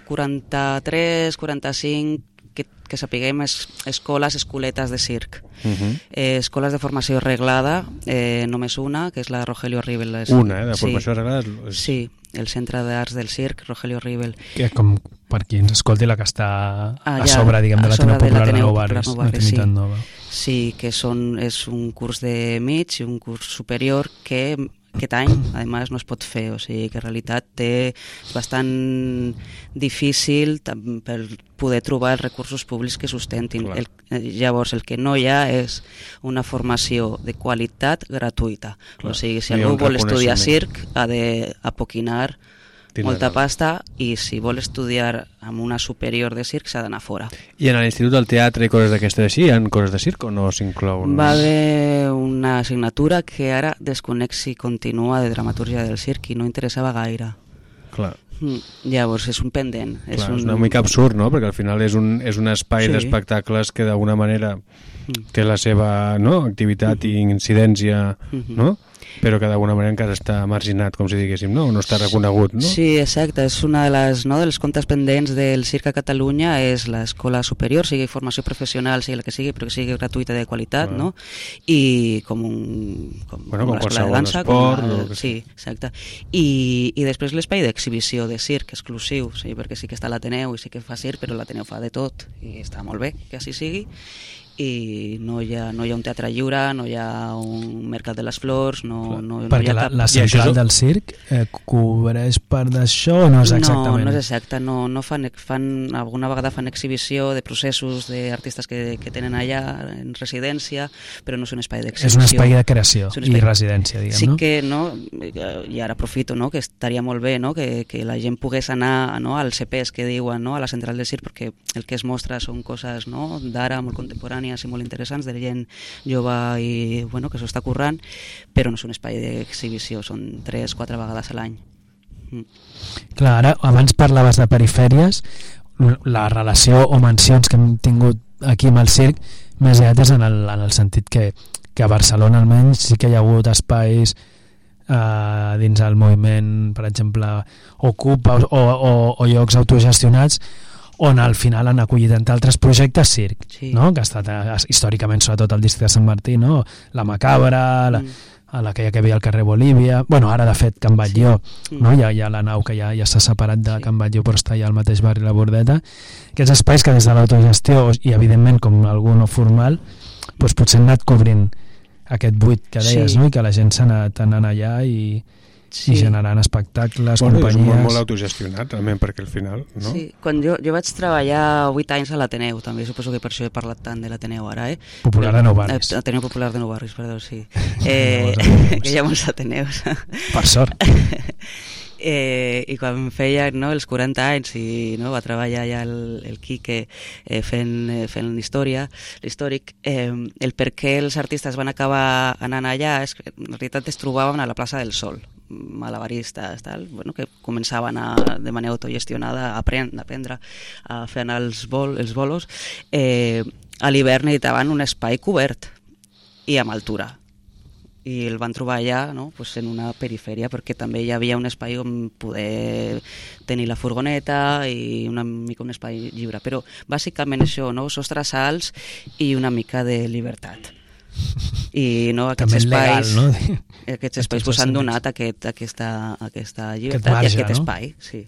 43, 45 que sapiguem escoletes de circ. Escoles de formació reglada, només una, que és la Rogelio Ribel. Una, de formació reglada? Sí, el Centre d'Arts del Circ, Rogelio Ribel. Que com per qui ens escolti la que està a sobre, diguem, de l'Ateneu Popular de Nou Barris, Nativitat Nova. Sí, que és un curs de mig i un curs superior que aquest any, a més, no es pot fer, o sigui que en realitat és bastant difícil per poder trobar els recursos públics que sustentin. Llavors, el que no hi ha és una formació de qualitat gratuïta. O sigui, si algú vol estudiar circ, ha d'apoquinar molta pasta, i si vol estudiar amb una superior de circ s'ha d'anar fora. I en l'Institut del Teatre i coses d'aquestes així, hi ha coses de circ o no s'inclou? Va haver una assignatura que ara desconec si continua de dramatúrgia del circ i no interessava gaire. Clar. Llavors és un pendent. És una mica absurd, no? Perquè al final és un espai d'espectacles que d'alguna manera té la seva activitat i incidència, no? Però que d'alguna manera encara està marginat, com si diguéssim, no està reconegut, no? Sí, exacte, és una dels comptes pendents del circ a Catalunya, és l'escola superior, sigui formació professional, sigui la que sigui, però que sigui gratuïta de qualitat, no? I com l'escola de dansa, sí, exacte. I després l'espai d'exhibició de circ exclusiu, sí, perquè sí que està l'Ateneu i sí que fa circ, però l'Ateneu fa de tot i està molt bé que així sigui. I no hi ha un teatre lliure, no hi ha un mercat de les flors, perquè la central del circ cobreix part d'això o no és exactament? No és exacte, no fan, alguna vegada fan exhibició de processos d'artistes que tenen allà en residència, però no és un espai d'exhibició. És un espai de creació i residència, diguem, no? Sí que, i ara aprofito, que estaria molt bé que la gent pogués anar als CPs que diuen, a la central del circ, perquè el que es mostra són coses d'ara molt contemporànies i molt interessants, de gent jove i que s'ho està currant, però no és un espai d'exhibició, són 3-4 vegades a l'any. Clar, ara abans parlaves de perifèries, la relació o mencions que hem tingut aquí amb el circ més aviat és en el sentit que a Barcelona almenys sí que hi ha hagut espais dins el moviment, per exemple Ocupa o llocs autogestionats on al final han acollit entre altres projectes circ, no? Que ha estat històricament sobretot el districte de Sant Martí, no? La Macabra, aquella que havia al carrer Bolívia, ara de fet Can Batlló, no? Hi ha la nau que ja s'ha separat de Can Batlló però està allà al mateix barri La Bordeta. Aquests espais que des de l'autogestió i evidentment com algú no formal potser han anat cobrint aquest buit que deies, no? I que la gent s'ha anat anant allà i generant espectacles, companyies... És molt autogestionat, també, perquè al final... No? Sí, quan jo vaig treballar 8 anys a l'Ateneu, també suposo que per això he parlat tant de l'Ateneu ara, Popular de Nou Barris. Ateneu Popular de Nou Barris, perdó, sí. Que hi ha molts Ateneus. Per sort. I quan feia els 40 anys i va treballar ja el Quique fent l'històric, el per què els artistes van acabar anant allà és que en realitat es trobaven a la plaça del Sol, malabaristes, que començaven de manera autogestionada a aprendre a fer anar els bolos. A l'hivern necessitaven un espai cobert i amb altura, i el van trobar allà en una perifèria, perquè també hi havia un espai on poder tenir la furgoneta i una mica un espai lliure, però bàsicament això, sostres alts i una mica de llibertat. I no, també és legal, no? Aquests espais pues, han donat aquesta llibertat marge, i aquest espai, sí.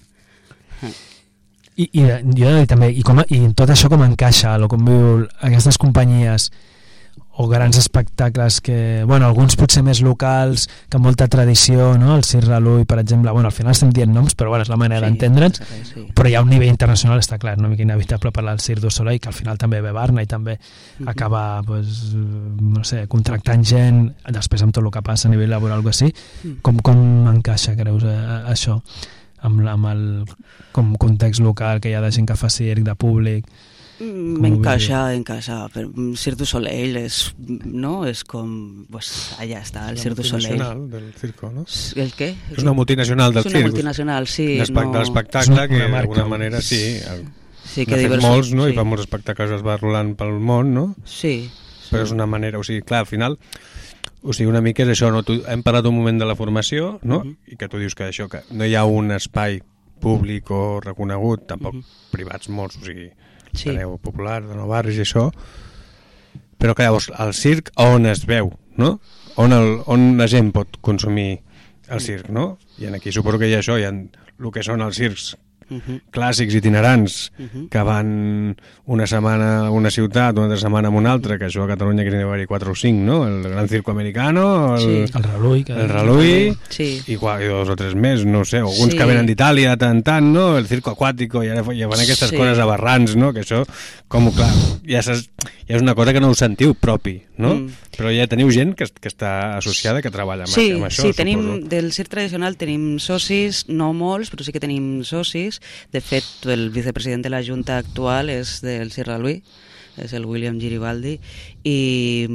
I jo també, i tot això com encaixa, com viu aquestes companyies o grans espectacles que, bueno, alguns potser més locals, que amb molta tradició, no? El Cirque Raluy, per exemple, bueno, al final estem dient noms, però bueno, és la manera d'entendre'ns, però hi ha un nivell internacional, està clar, una mica inevitable parlar del Cirque du Soleil, que al final també ve Barna i també acaba, pues, no sé, contractant gent, després amb tot el que passa a nivell laboral o així, com encaixa, creus, això, amb el context local que hi ha de gent que fa circ, de públic? Encaixa. Cirque du Soleil és com, pues, allà està el Cirque du Soleil. La multinacional del circo, no? El què? És una multinacional del circ. És una multinacional, sí. De l'espectacle que d'alguna manera sí que ha fet molts, no? I fa molts espectacles, es va rolant pel món, no? Sí. Però és una manera, o sigui, clar, al final, o sigui, una mica és això, no? Hem parlat un moment de la formació, no? I que tu dius que això, que no hi ha un espai públic o reconegut, tampoc privats molts, o sigui, Ateneu Popular, de Nou Barris i això, però que llavors el circ on es veu, no? On la gent pot consumir el circ, no? I aquí suposo que hi ha això, hi ha el que són els circs clàssics itinerants que van una setmana a una ciutat, una altra setmana a una altra, que això a Catalunya que n'hi va haver 4 o 5, no? El Gran Circo Americano, el Raluy i 2 o 3 més, no sé, alguns que venen d'Itàlia tant, no? El Circo Aquàtico, i ara van aquestes coses aberrants, no? Que això, com clar, ja és una cosa que no us sentiu propi, no? Però ja teniu gent que està associada, que treballa amb això, sí, tenim, del circ tradicional tenim socis, no molts, però sí que tenim socis. De fet, el vicepresident de la Junta actual és del Cirque Raluy, és el William Giribaldi, i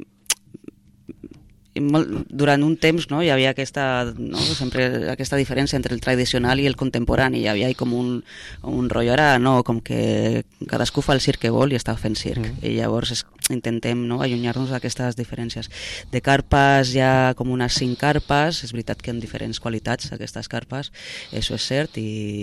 durant un temps hi havia sempre aquesta diferència entre el tradicional i el contemporani, hi havia com un rotllo ara, com que cadascú fa el circ que vol i està fent circ, i llavors intentem allunyar-nos d'aquestes diferències. De carpes hi ha com unes 5 carpes, és veritat que en diferents qualitats aquestes carpes, això és cert,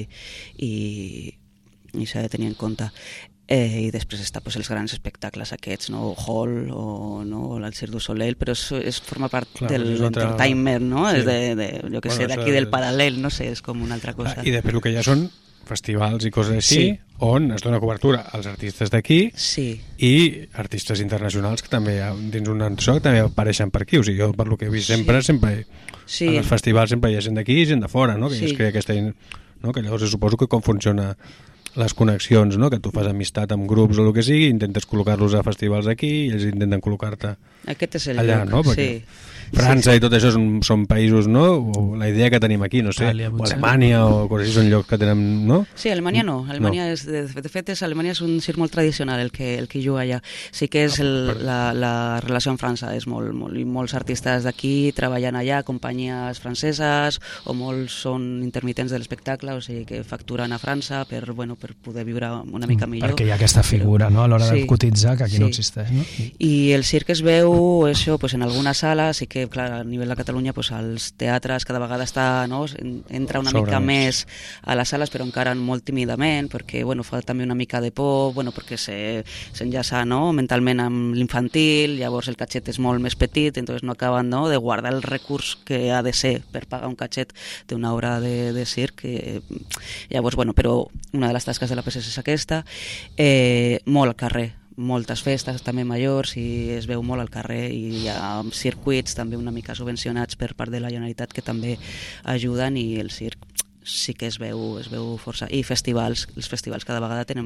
i s'ha de tenir en compte. I després està els grans espectacles aquests, Hall o el Cirque du Soleil, però forma part de l'entertainment, no? Jo què sé, d'aquí del paral·lel, no sé, és com una altra cosa. I després el que ja són festivals i coses així, on es dona cobertura als artistes d'aquí i artistes internacionals que també dins un entorn que també apareixen per aquí, o sigui, jo per lo que he vist sempre als festivals sempre hi ha gent d'aquí i gent de fora, no? Que es crea aquesta, no? Que llavors suposo que com funciona les connexions, no? Que tu fas amistat amb grups o el que sigui, intentes col·locar-los a festivals aquí i ells intenten col·locar-te allà, no? Perquè França i tot això són països, no? O la idea que tenim aquí, no sé, o Alemanya o coses així, són llocs que tenen, no? Sí, Alemanya no. Alemanya de fet, Alemanya és un circ molt tradicional el que juga allà. Sí que és la relació amb França, és molts artistes d'aquí treballant allà, companyies franceses, o molts són intermitents de l'espectacle, o sigui que facturen a França per poder viure una mica millor. Perquè hi ha aquesta figura, no?, a l'hora de cotitzar, que aquí no existeix, no? I el circ es veu, això, en alguna sala, sí que, clar, a nivell de Catalunya, als teatres cada vegada entra una mica més a les sales, però encara molt tímidament, perquè, fa també una mica de por, perquè s'enllaça, mentalment amb l'infantil, llavors el catxet és molt més petit, entonces no acaben, de guardar el recurs que ha de ser per pagar un catxet d'una obra de circ. Llavors, però una de les tasques de la PSS és aquesta, molt al carrer, moltes festes també majors, i es veu molt al carrer, i hi ha circuits també una mica subvencionats per part de la Generalitat que també ajuden, i el circ sí que es veu força. I festivals, els festivals cada vegada tenen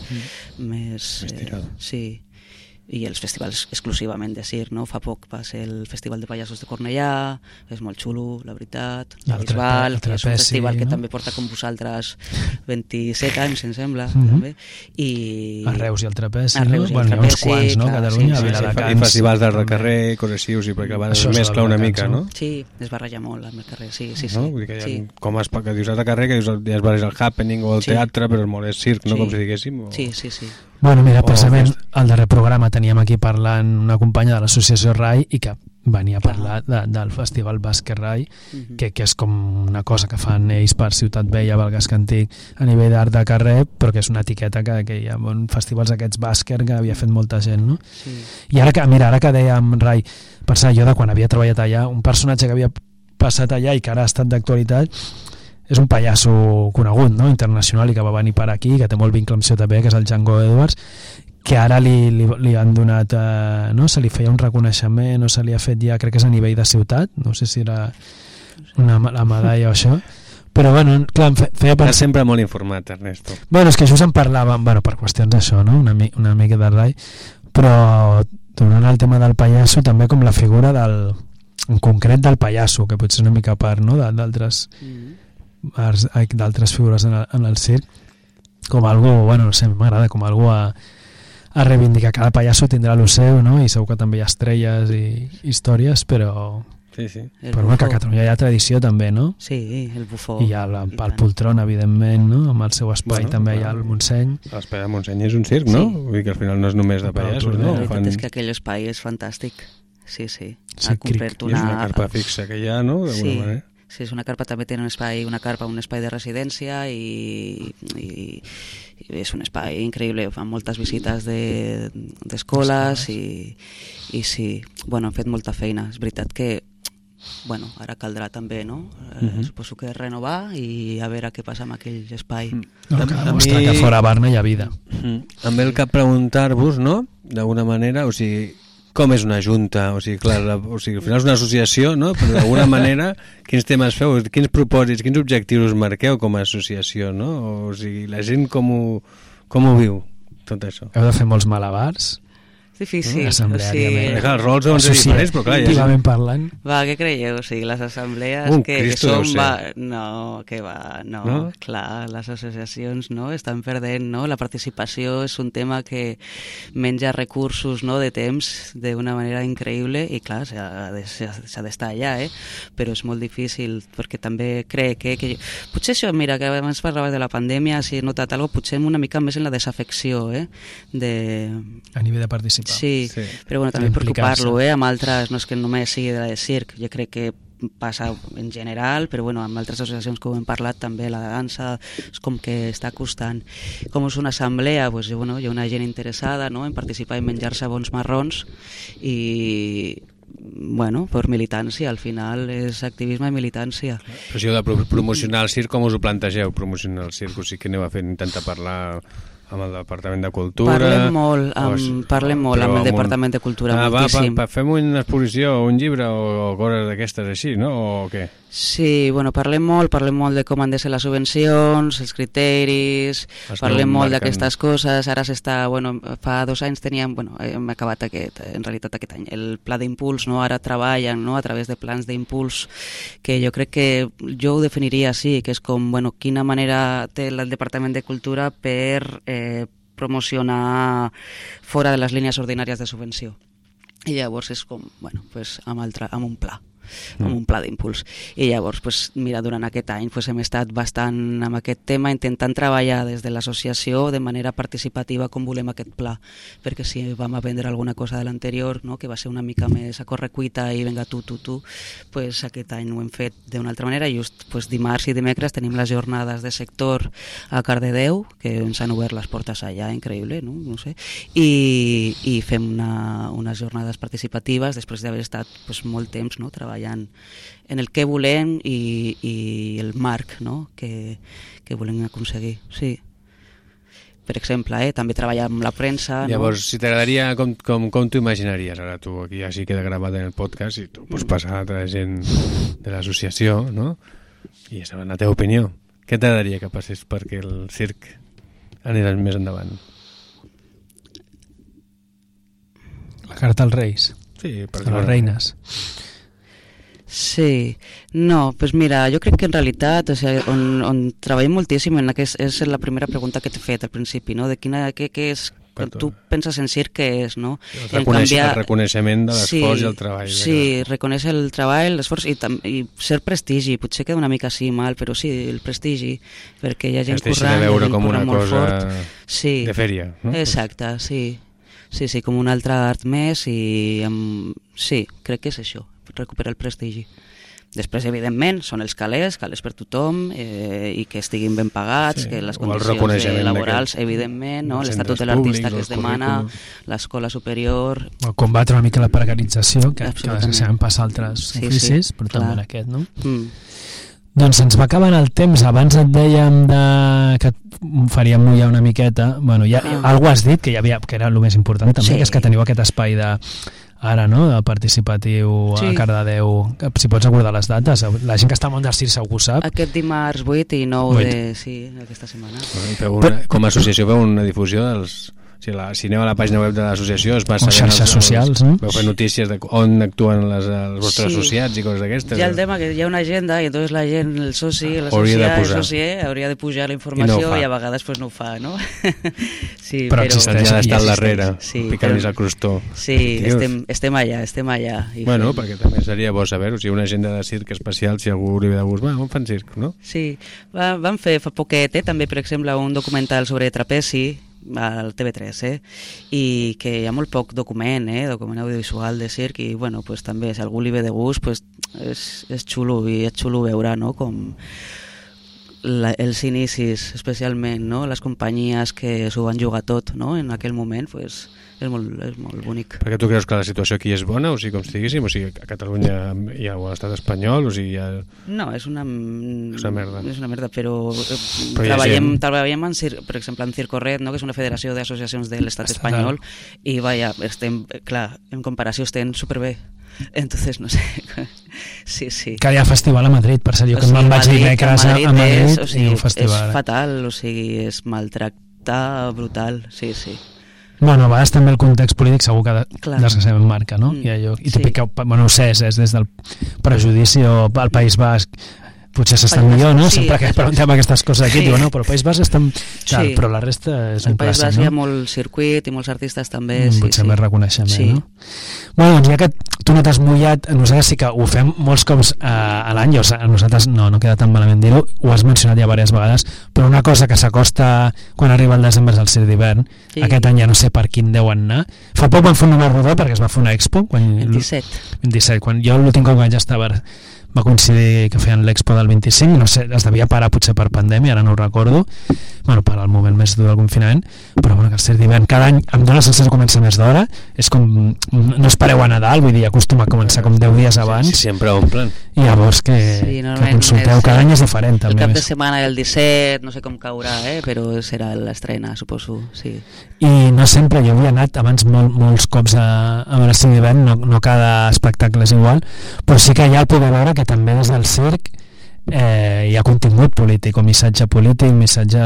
més sí, i els festivals exclusivament de circ, no? Fa poc va ser el Festival de Pallassos de Cornellà, és molt xulo, la veritat, el Bisbal, que és un festival que també porta com vosaltres 27 anys, em sembla, també, i... A Reus i el Trapezi, no? Bueno, hi ha uns quants, no? Catalunya, a Viladecans... I festivals d'art de carrer, coses així, o sigui, perquè es mescla una mica, no? Sí, es barreja molt amb el carrer, sí. Vull dir que hi ha com que dius art de carrer, que ja es barreja el happening o el teatre, però molt és circ, no? Com si diguéssim. Sí. Bueno, mira, precisament al darrer programa teníem aquí parlant una companya de l'associació RAI i que venir a parlar del Festival Basque Rai, que és com una cosa que fan ells per Ciutat Vella, Valgasc Antic, a nivell d'art de carrer, però que és una etiqueta que hi ha festivals aquests bàsquer que havia fet molta gent, no? Sí. I ara que dèiem, Rai, pensava jo de quan havia treballat allà, un personatge que havia passat allà i que ara ha estat d'actualitat, és un pallasso conegut, no? Internacional, i que va venir per aquí, que té molt vincle amb Ciutat Vella, que és el Django Edwards, que ara li han donat, no? Se li feia un reconeixement o se li ha fet ja, crec que és a nivell de ciutat, no sé si era la medalla o això, però bueno, clar, em feia pensar... sempre molt informat, Ernesto. Bueno, és que això se'n parlava, bueno, per qüestions d'això, no? Una mica de Rai, però tornant al tema del pallasso, també com la figura en concret del pallasso, que potser és una mica a part, no? D'altres figures en el circ, com algo, bueno, no sé, m'agrada, com algo a reivindicar. Cada pallasso tindrà lo seu, no? I segur que també hi ha estrelles i històries, però... Sí, sí. Però bueno, que a Catalunya hi ha tradició també, no? Sí, el bufó. I hi ha el Poltron, evidentment, no? Amb el seu espai també hi ha el Montseny. L'espai de Montseny és un circ, no? Vull dir que al final no és només de pallassos, no? La veritat és que aquell espai és fantàstic. Sí. Ha complert una... És una carpa fixa que hi ha, no? D'alguna manera. Sí, és una carpa, també té un espai de residència i és un espai increïble, fan moltes visites d'escoles i sí, bueno, han fet molta feina. És veritat que bueno, ara caldrà també, no? Suposo que renovar i a veure què passa amb aquell espai. Mostrar que fora Barna hi ha vida. Em ve el cap preguntar-vos, no? D'alguna manera, o sigui, com és una junta? O sigui, clar, al final és una associació, no? Però d'alguna manera, quins temes feu? Quins propòsits, quins objectius us marqueu com a associació, no? O sigui, la gent com ho viu, tot això? Heu de fer molts malabars? Difícil. Assembleàriament. Els rols deuen ser diferents, però clar... Associativament parlant. Va, què creieu? O sigui, les assemblees que són... No, clar, les associacions no estan perdent, no? La participació és un tema que menja recursos, no?, de temps d'una manera increïble i clar, s'ha d'estar allà, però és molt difícil, perquè també crec que... Potser això, mira, que abans parlaves de la pandèmia, si he notat alguna cosa, potser una mica més en la desafecció, a nivell de participació. Sí, però bueno, també preocupar-lo amb altres, no és que només sigui de la de circ, jo crec que passa en general, però bueno, amb altres associacions que ho hem parlat també, la dansa és com que està costant. Com és una assemblea, doncs, bueno, hi ha una gent interessada, no?, en participar i menjar-se bons marrons i bueno, per militància, al final és activisme i militància. Però si heu de promocionar el circ, com us ho plantegeu, promocionar el circ? O sigui, què aneu a fer? Intentar parlar amb el Departament de Cultura? Parlem molt amb el Departament de Cultura, moltíssim. Fem una exposició, un llibre o coses d'aquestes així, no? O què? Sí, bueno, parlem molt de com han de ser les subvencions, els criteris, parlem molt d'aquestes coses. Ara s'està, bueno, fa 2 anys teníem, bueno, hem acabat en realitat aquest any, el pla d'impuls, no? Ara treballen, no?, a través de plans d'impuls, que jo crec que jo ho definiria així, que és com, bueno, quina manera té el Departament de Cultura per promocionar fora de les línies ordinàries de subvenció. I llavors és com, bueno, pues amb un pla. amb un pla d'impuls. I llavors, pues, mira, durant aquest any pues, hem estat bastant amb aquest tema, intentant treballar des de l'associació de manera participativa com volem aquest pla, perquè si vam aprendre alguna cosa de l'anterior, no?, que va ser una mica més a correcuita i venga tu, pues, aquest any ho hem fet d'una altra manera. Just pues, dimarts i dimecres tenim les jornades de sector a Cardedeu, que ens han obert les portes allà, increïble, no sé, i fem unes jornades participatives després d'haver estat pues, molt temps, no?, treballant en el que volem i el marc, no?, que volem aconseguir. Sí. Per exemple, també treballar amb la premsa. Llavors, si t'agradaria, com t'ho imaginaries ara tu? Aquí així queda gravat en el podcast i tu pots passar a altra gent de l'associació, no?, i saber la teva opinió. Què t'agradaria que passés perquè el circ anirà més endavant? La carta als reis. Sí, a les reines. Sí, no, pues mira, jo crec que en realitat, o sigui, on treballem moltíssim en és la primera pregunta que t'he fet al principi, no?, de què és, quan tu penses en circ, què és, no? El reconeixement de l'esforç i el treball. Sí, reconèixer el treball, l'esforç i ser prestigi, potser queda una mica així mal, però sí, el prestigi, perquè hi ha gent currant, de veure com una cosa sí, de fèria, no? Exacte, sí. Sí, sí, com un altre art més i sí, crec que és això, recuperar el prestigi. Després, evidentment, són els calés per tothom i que estiguin ben pagats, que les condicions laborals, evidentment, no? L'Estatut de l'Artista que es demana, l'escola superior... Combatre una mica la precarització, que desgraciadament passa a altres oficis, però també en aquest, no? Doncs se'ns va acabant el temps. Abans et dèiem que faríem mullar una miqueta. Bueno, ja algú has dit que era el més important també, que és que teniu aquest espai ara, no?, de participatiu a Cardedeu. Si pots recordar les dates, la gent que està al món del circ segur ho sap. Aquest dimarts 8 i 9 d'aquesta setmana. Com a associació feu una difusió dels... Si aneu a la pàgina web de l'associació es va sabent xarxes socials, no? Veu fer notícies de on actuen els vostres associats i coses d'aquestes. Hi ha el tema que hi ha una agenda i entonces la gent, el soci, l'associat, el soci hauria de pujar la informació i a vegades pues no ho fa, no? Sí, però existeix, ja està al darrere, picant-los al crostó. Sí, estem allà. Bueno, perquè també seria bo saber-ho, si una agenda de circ especial, si algú li ve de gust, on fan circ, no? Sí, vam fer fa poquet, també, per exemple, un documental sobre trapezi, al TV3, i que hi ha molt poc document audiovisual de circ i bueno, pues, també si algú li ve de gust pues, és xulo i és xulo veure, no? Com els inicis especialment, no? Les companyies que s'ho van jugar tot, no? En aquell moment pues, és molt bonic. Perquè tu creus que la situació aquí és bona, o sigui, com si diguéssim, o sigui, a Catalunya hi ha l'estat espanyol, o sigui, No, és una merda. És una merda, però treballem en per exemple en Circorret, no? Que és una federació d'associacions de l'estat espanyol, i vaja, clar, en comparació estem superbé. Entonces, no sé. Sí. Que hi ha festival a Madrid, per ser jo que me'n vaig dimecres a Madrid i un festival. És fatal, o sigui, és maltractar brutal, sí. Bueno, a vegades també el context polític segur que desgraciadament marca, no? I típic que, bueno, ho sé, és des del prejudici o al País Basc potser s'estan millor, no? Sempre que preguntem aquestes coses aquí, diuen, no, però el País Basc estan... Però la resta és un clàssic, no? Al País Basc hi ha molt circuit i molts artistes també, potser més reconeixement, no? Bueno, doncs ja que tu no t'has mullat, nosaltres sí que ho fem molts cops a l'any, a nosaltres no queda tan malament dir-ho, ho has mencionat ja diverses vegades, però una cosa que s'acosta quan arriba el desembre és el circ d'hivern, aquest any ja no sé per quin deuen anar. Fa poc van fer un número rodó perquè es va fer una expo. 27, quan jo l'últim cop que vaig estar va coincidir que feien l'expo del 25, no sé, es devia parar potser per pandèmia, ara no ho recordo, bueno, per al moment més dur del confinament, però bueno, que el circ d'hivern cada any em dones el circ comença més d'hora, és com, no espereu a Nadal, vull dir, acostuma a començar com 10 dies abans, sempre omplen, i llavors que consulteu, cada any és diferent també. El cap de setmana del 17, no sé com caurà, però serà l'estrena, suposo, sí. I no sempre, jo havia anat abans molts cops a veure circ d'hivern, no cada espectacle és igual, però sí que hi ha el poder veure que també des del circ hi ha contingut polític o missatge polític, missatge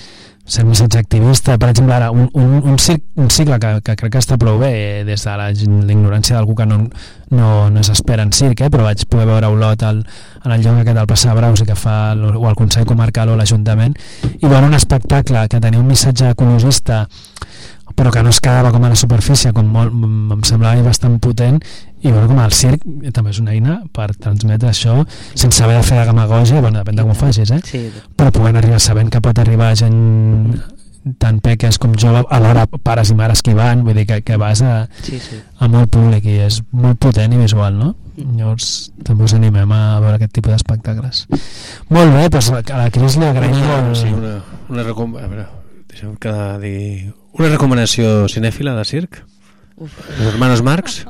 activista. Per exemple, ara un cicle que crec que està prou bé des de l'ignorància d'algú que no és expert en circ, però vaig poder veure Olot en el lloc aquest del Passar Braus i que fa o el Consell Comarcal o l'Ajuntament, i veure un espectacle que tenia un missatge ecologista però que no es quedava com a la superfície, com em semblava bastant potent, i veure com el circ també és una eina per transmetre això sense haver de fer de demagogia, bueno, depèn de com ho facis, però podent arribar sabent que pot arribar gent tan peques com jo, alhora pares i mares que hi van, vull dir que vas a molt públic i és molt potent i visual, no? Llavors també us animem a veure aquest tipus d'espectacles. Molt bé, doncs a la Cris li agraïm molt. Deixem que dir una recomanació cinèfila de circ. Los hermanos Marx.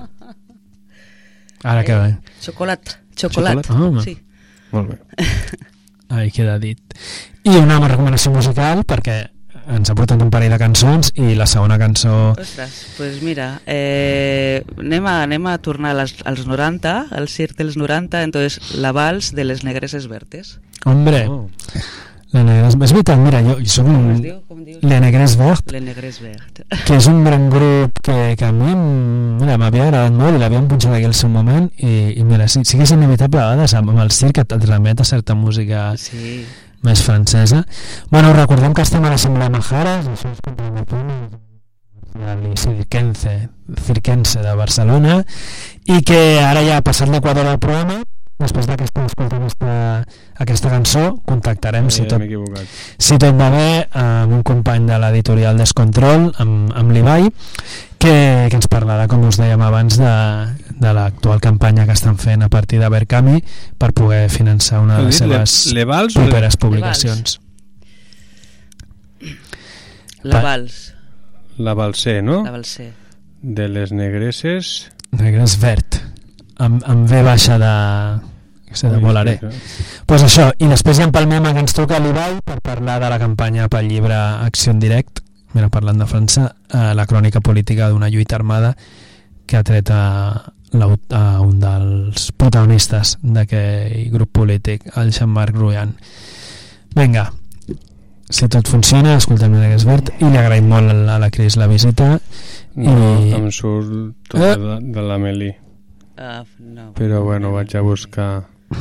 Ara que bé. Xocolat. Sí. Molt bé. Ahí queda dit. I una recomanació musical perquè ens ha portat un parell de cançons i la segona cançó... Ostres, doncs mira, anem a tornar als 90, al circ dels 90, entonces la vals de les Negresses Vertes. Hombre, és veritat, mira, jo soc un... Les Negres Vert, que és un gran grup que a mi m'havia agradat molt i l'havíem punxat aquí al seu moment i mira, sí que és inevitable a vegades amb el circ et remet a certa música més francesa. Bueno, recordem que estem a l'Assemblea Majares, això és circense de Barcelona, i que ara ja ha passat l'equador del programa. Després d'aquesta aquesta cançó contactarem si tot va bé amb un company de l'editorial Descontrol, amb l'Ibai, que ens parlarà, com us dèiem abans, de l'actual campanya que estan fent a partir de Berkami per poder finançar una de les seves properes publicacions. La Vals. La Valser, no? La Valser. De les negresses... Negres verd, amb V baixa de volaré. Pues això, i després ja empalmem que ens truca l'Ibai per parlar de la campanya pel llibre Acció en Direct, mira, parlant de França, la crònica política d'una lluita armada que ha tret a un dels protagonistes d'aquell grup polític, el Jean-Marc Rouyan. Vinga, si tot funciona, escoltem Negres Verd, i li agraïm molt a la Cris la visita. No, em surt tot de la Meli. No. Però bueno, vaig a buscar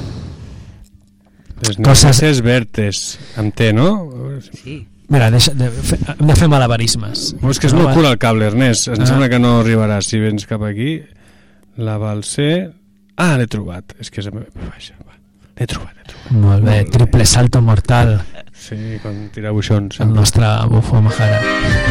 les negresses verdes amb T, no? Sí. Mira, hem de fer malabarismes. És que és molt curt el cable, Ernest. Em sembla que no arribarà si vens cap aquí. La Valser... l'he trobat. És que és... L'he trobat. Molt bé, triple salto mortal. Sí, con tirabuixons. El nostre bufó Majara.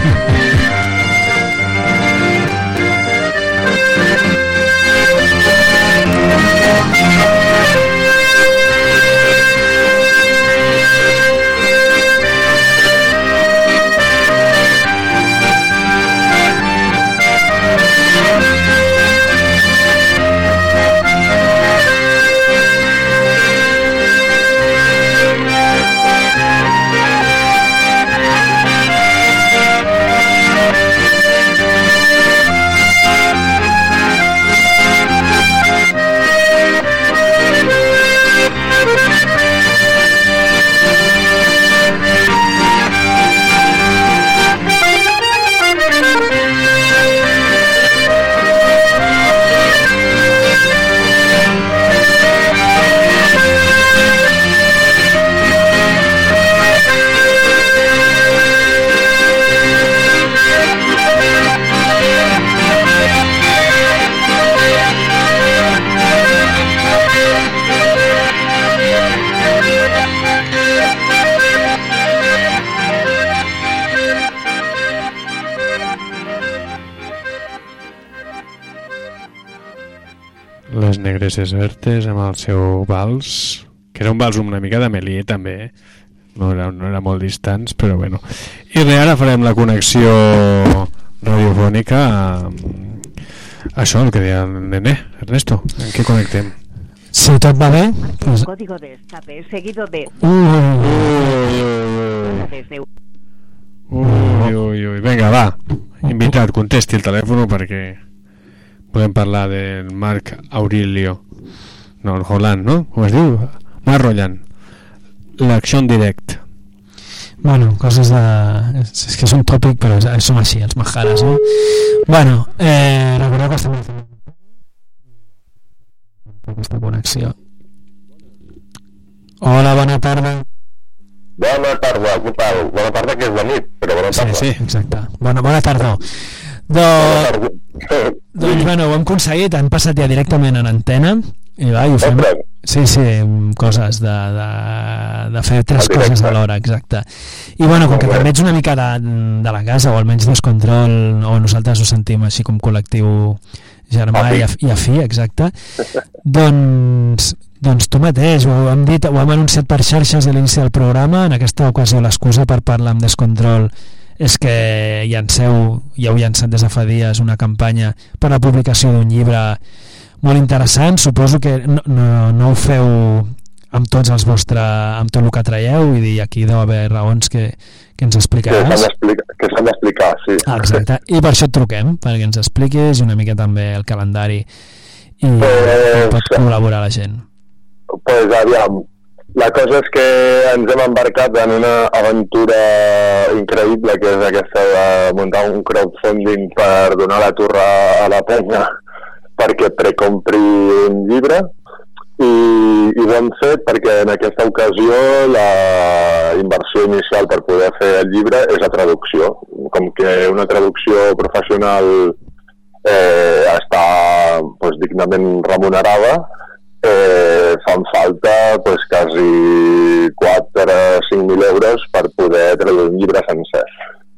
Les negresses verdes amb el seu vals, que era un vals una mica de Meli, també, no era molt distants, però bueno. I ara farem la connexió radiofònica amb això, el que deia el nene, Ernesto, en què connectem? Si tot va bé, pues... Código de escape seguido de... Ui, vinga, va, invitat, contesti el telèfon perquè podem parlar del Marc Aurelio, no, el Holland, no? Com es diu? Marc Rolland, l'acció en direct. Bueno, coses de... És que és un tòpic, però som així, els majares, no? Bueno, recordeu que estem fent aquesta connexió. Hola, bona tarda. Bona tarda, què tal? Bona tarda que és la nit, però bona tarda. Sí, exacte. Bona tarda. Doncs bueno, ho hem aconseguit, han passat ja directament en antena i va, i ho fem... Sí, coses de fer tres coses alhora, exacte. I bueno, com que també ets una mica de la casa, o almenys Descontrol, o nosaltres ho sentim així com col·lectiu germà i afí, exacte, doncs tu mateix, ho hem dit, ho hem anunciat per xarxes a l'inici del programa. En aquesta ocasió l'excusa per parlar amb Descontrol és que ja heu llançat des de fa dies una campanya per la publicació d'un llibre molt interessant. Suposo que no ho feu amb tot el que traieu, i dir, aquí deu haver raons que ens explicaràs. Que s'han d'explicar, sí. Exacte, i per això et truquem, perquè ens expliquis una mica també el calendari i com pot col·laborar la gent. Pues aviam, la cosa és que ens hem embarcat en una aventura increïble, que és aquesta de muntar un crowdfunding per donar la turra a la penya perquè precompri un llibre, i ho hem fet perquè en aquesta ocasió la inversió inicial per poder fer el llibre és la traducció. Com que una traducció professional està dignament remunerada, fan falta quasi 4 o 5.000 euros per poder traduir un llibre sencer.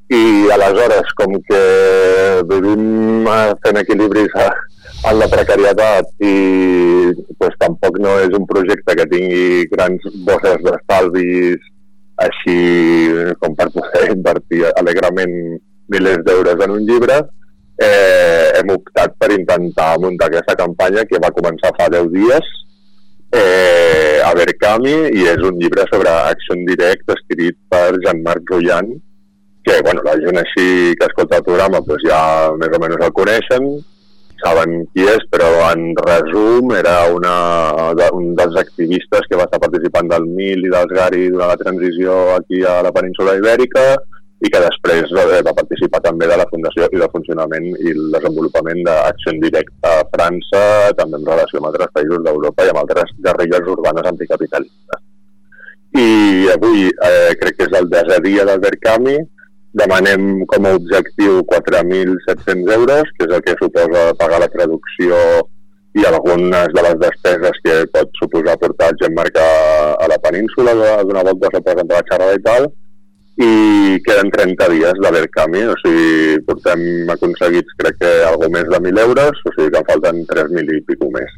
I aleshores, com que vivim fent equilibris en la precarietat i pues, tampoc no és un projecte que tingui grans bosses d'estalvis així com per poder invertir alegrement milers d'euros en un llibre, hem optat per intentar muntar aquesta campanya que va començar fa 10 dies a Verkami, i és un llibre sobre Action Direct escrit per Jean-Marc Rullan, que bueno, la gent així que escolta el programa pues ja més o menys el coneixen, saben qui és, però en resum era un dels activistes que va estar participant del MIL i dels GARI durant la transició aquí a la península Ibèrica, i que després va participar també de la fundació i del funcionament i el desenvolupament d'Action Direct a França, també en relació amb altres països d'Europa i amb altres guerrilles urbanes anticapitalistes. I avui crec que és el 10è dia del Verkami. Demanem com a objectiu 4.700 euros, que és el que suposa pagar la traducció i algunes de les despeses que pot suposar portar el Jean-Marc a la península, donar voltes a presentar la xerrada i tal, i queden 30 dies de Verkami, o sigui, portem aconseguits crec que algo més de 1.000 euros, o sigui que en falten 3.000 i pico més.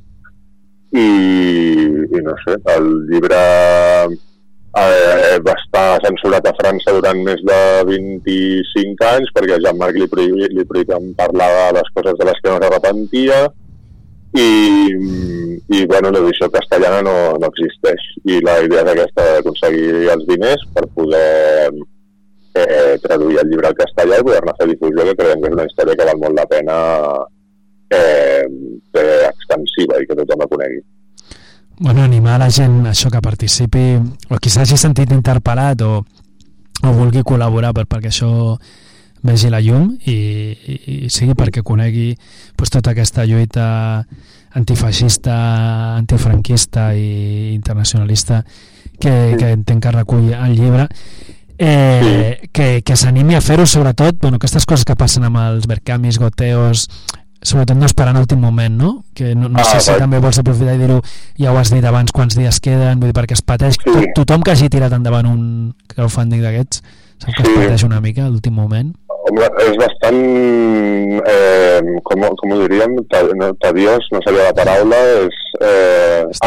I no sé, el llibre va estar censurat a França durant més de 25 anys perquè a Jean-Marc li prohibien parlar de les coses de les que no s'arrepentia i bueno, l'edició castellana no existeix, i la idea és aquesta, d'aconseguir els diners per poder traduir el llibre al castellà i poder-ne fer difusió, que creiem que és una història que val molt la pena ser extensiva i que tothom la conegui. Bueno, animar la gent això que participi o qui s'hagi sentit interpel·lat o vulgui col·laborar perquè això vegi la llum i sigui perquè conegui pues, tota aquesta lluita antifeixista, antifranquista i internacionalista que entenc que recull el llibre, que s'animi a fer-ho, sobretot aquestes coses que passen amb els Verkamis, goteos, sobretot no esperant l'últim moment, no? Que no sé si també vols aprofitar i dir-ho, ja ho has dit abans, quants dies queden, vull dir, perquè es pateix, tothom que hagi tirat endavant un crowdfunding d'aquests, sap que es pateix una mica l'últim moment? Home, és bastant, com ho diríem, tediós, no sabia la paraula, és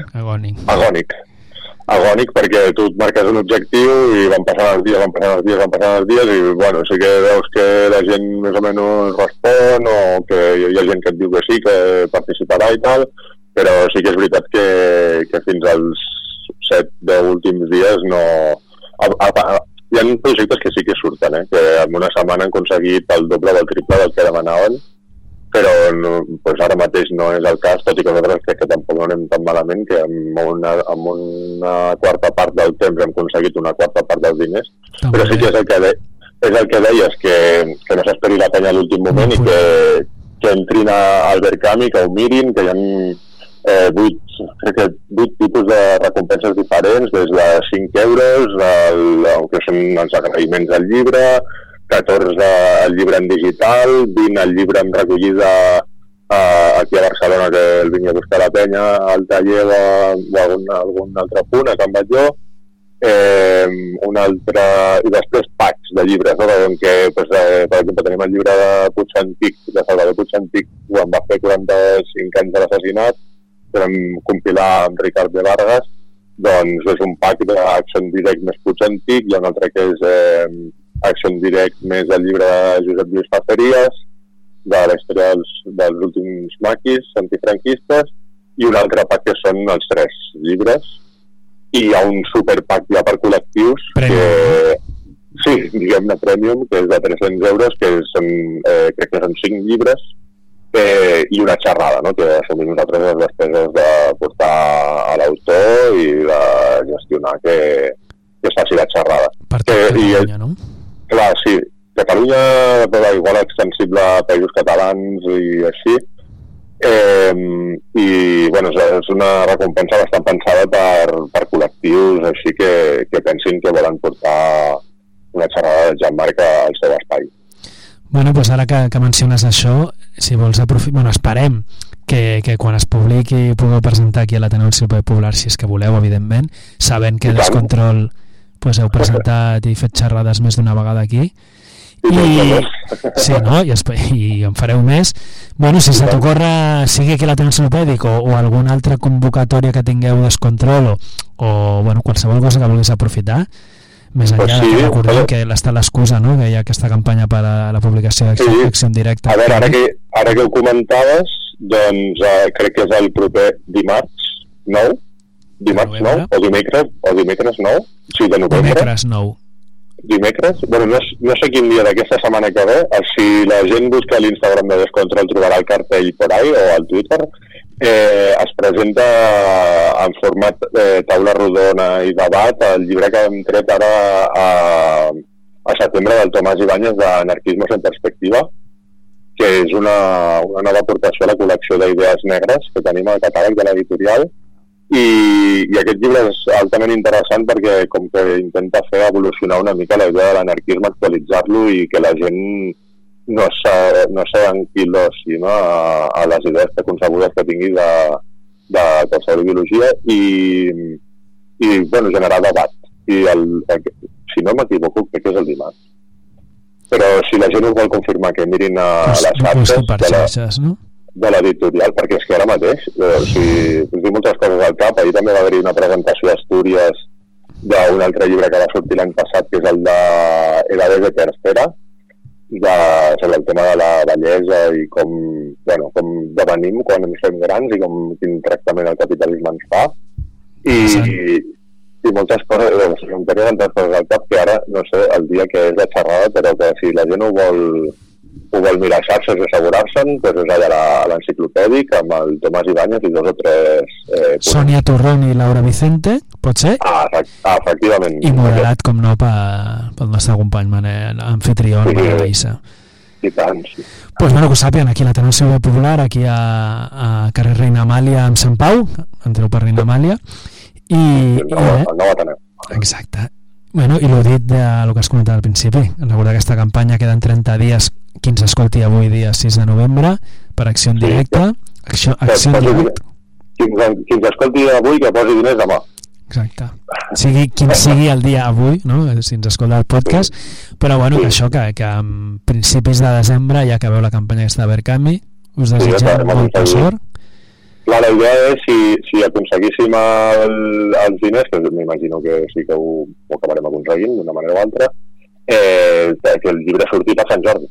agònic, perquè tu et marques un objectiu i van passant els dies i bueno, sí que veus que la gent més o menys respon o que hi ha gent que et diu que sí, que participarà i tal, però sí que és veritat que fins als 7-10 últims dies no... Hi ha projectes que sí que surten, que en una setmana han aconseguit el doble o el triple del que demanaven, però pues ara mateix no és el cas, tot i que nosaltres crec que tampoc no anem tan malament, que amb una quarta part del temps hem aconseguit una quarta part dels diners, però sí que és el que deies, que no s'esperi la penya a l'últim moment i que entrin al Verkami, que ho mirin, que hi ha 8 tipus de recompenses diferents, des de 5 euros, que són els agraïments al llibre, 14 el llibre en digital, 20 el llibre en recollida aquí a Barcelona, que el vingui a buscar la penya, al taller o algun altre punt, a Can Batlló, un altre, i després packs de llibres, no? En què, pues, per exemple, tenim el llibre de Puigantic, de Salvador Puigantic, quan va fer 45 anys de l'assassinat, que vam compilar amb Ricard de Vargas, doncs és un pack d'Action Direct més Puigantic, hi ha un altre que és Action Direct més el llibre de Josep Lluís Facerías, de la història dels últims maquis antifranquistes, i un altre pack que són els 3 llibres, i hi ha un superpack ja per col·lectius sí, diguem-ne Premium, que és de 300 euros, que són, crec que són 5 llibres i una xerrada, no? Que assumim nosaltres les despeses de portar a l'autor i de gestionar que es faci la xerrada. Per tot Catalunya, no? Clar, sí. Catalunya, però igual extensible a països catalans i així. I, bueno, és una recompensa bastant pensada per col·lectius així que pensin que volen portar una xerrada de Jean-Marc al seu espai. Bueno, doncs ara que menciones això, si vols aprofitar... Bueno, esperem que quan es publiqui pugueu presentar aquí a l'Ateneu Ciutat Popular, si és que voleu, evidentment, sabent que Descontrol pues, heu presentat i fet xerrades més d'una vegada aquí, Sí, no? I en fareu més. Bueno, si se t'ocorre, sigui aquí la Transenciclopèdic o alguna altra convocatòria que tingueu Descontrol o bueno, qualsevol cosa que vulguis aprofitar, més enllà de recordar que està l'excusa, no? Que hi ha aquesta campanya per a la publicació d'Acció en Directe. A veure, ara que ho comentaves, doncs crec que és el proper dimarts 9, o dimecres 9, sí, de novembre. Dimecres, bueno, no sé quin dia d'aquesta setmana que ve, si la gent busca l'Instagram de Descontrol trobarà el cartell por ahí o al Twitter. Es presenta en format taula rodona i debat el llibre que hem tret ara a setembre del Tomàs Ibáñez d'Anarquismos en Perspectiva, que és una nova aportació a la col·lecció d'idees negres que tenim al catàleg de l'editorial. I aquest llibre és altament interessant perquè com que intenta fer evolucionar una mica la idea de l'anarquisme, actualitzar-lo i que la gent no s'enquilosi a les idees preconcebudes que tingui de qualsevol ideologia i bueno, generar debat. I si no m'equivoco, crec que és el dimarts. Però si la gent ho vol confirmar, que mirin a les xarxes de l'editorial, perquè és que ara mateix us dic moltes coses al cap. Ahir també va haver-hi una presentació a Astúries d'un altre llibre que va sortir l'any passat, que és el de Edades de Tercera, sobre el tema de la vellesa i com devenim quan ens fem grans i quin tractament el capitalisme ens fa i moltes coses, em tenia tantes coses al cap que ara no sé el dia que és la xerrada, però que si la gent ho vol mirar xarxes i assegurar-se'n, doncs és allà a l'enciclopèdic amb el Tomàs Ibáñez i 2 o 3 Sònia Torrón i Laura Vicente, pot ser? Efectivament. I moderat, com no, pel nostre company anfitrió, Manel Issa. I tant, sí. Pues bueno, que ho sàpiguen, aquí a la Tenència Popular, aquí a carrer Reina Amàlia amb Sant Pau, entreu per Reina Amàlia, i... No va tenir. Exacte. Bueno, i l'ho dit del que has comentat al principi, recordar aquesta campanya queden 30 dies, qui ens escolti avui dia 6 de novembre per Acció en Directe, Acció en Directe. Qui ens escolti avui que posi diners demà. Exacte. Quin sigui el dia avui, no? Si ens escolta el podcast, però bueno, que això, que a principis de desembre ja acabeu la campanya aquesta de Verkami, us desitgem molta sort. Clar, la idea és, si aconseguíssim els diners, que m'imagino que sí que ho acabarem aconseguint d'una manera o altra, que el llibre surti per Sant Jordi.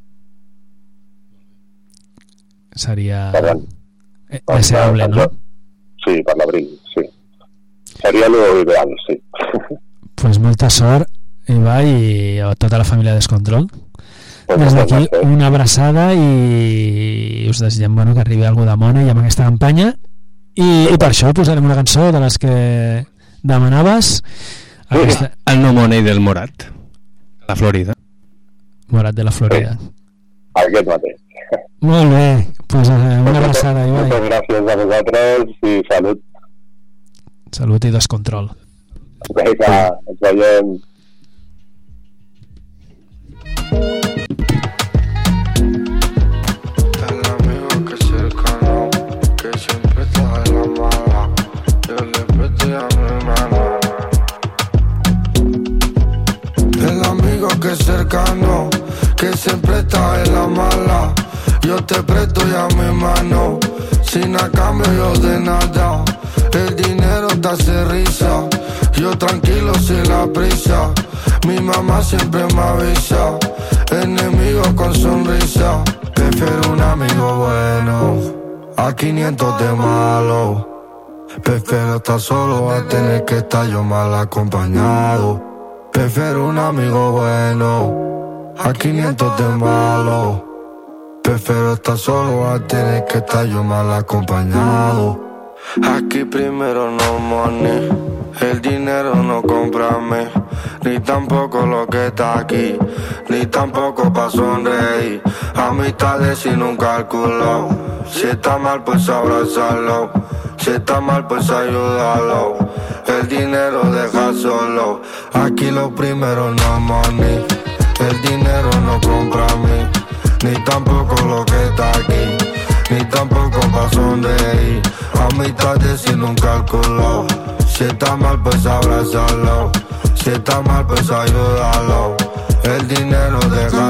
Seria deseable, no? Sí, per l'abril, sí. Seria l'ideal, sí. Pues molta sort, Ibai, i a tota la família Descontrol. Des d'aquí una abraçada i us desitgem que arribi alguna de mona i amb aquesta campanya i per això posarem una cançó de les que demanaves, el No Money del Morat, la Florida. Morat de la Florida, aquest mateix. Molt bé, pues una abraçada, Ibai. Moltes gràcies a vosaltres i salut. Salut i Descontrol. Vinga, ens veiem. Que cercano, que siempre está en la mala. Yo te presto ya mi mano, sin a cambio yo de nada. El dinero te hace risa, yo tranquilo sin la prisa. Mi mamá siempre me avisa, enemigo con sonrisa. Prefiero un amigo bueno a 500 de malo. Prefiero estar solo a tener que estar yo mal acompañado. Prefiero un amigo bueno a 500 de malo. Prefiero estar solo a tener que estar yo mal acompañado. Aquí primero no money, el dinero no cómprame, ni tampoco lo que está aquí, ni tampoco pa' sonreír. Amistades sin un cálculo, si está mal pues abrazarlo, si está mal pues ayudarlo. El dinero deja solo, aquí lo primero no money, el dinero no compra a mí, ni tampoco lo que está aquí, ni tampoco pa' sonreír. Amistades sin un cálculo, si está mal pues abrazarlo, si está mal pues ayudarlo. El dinero deja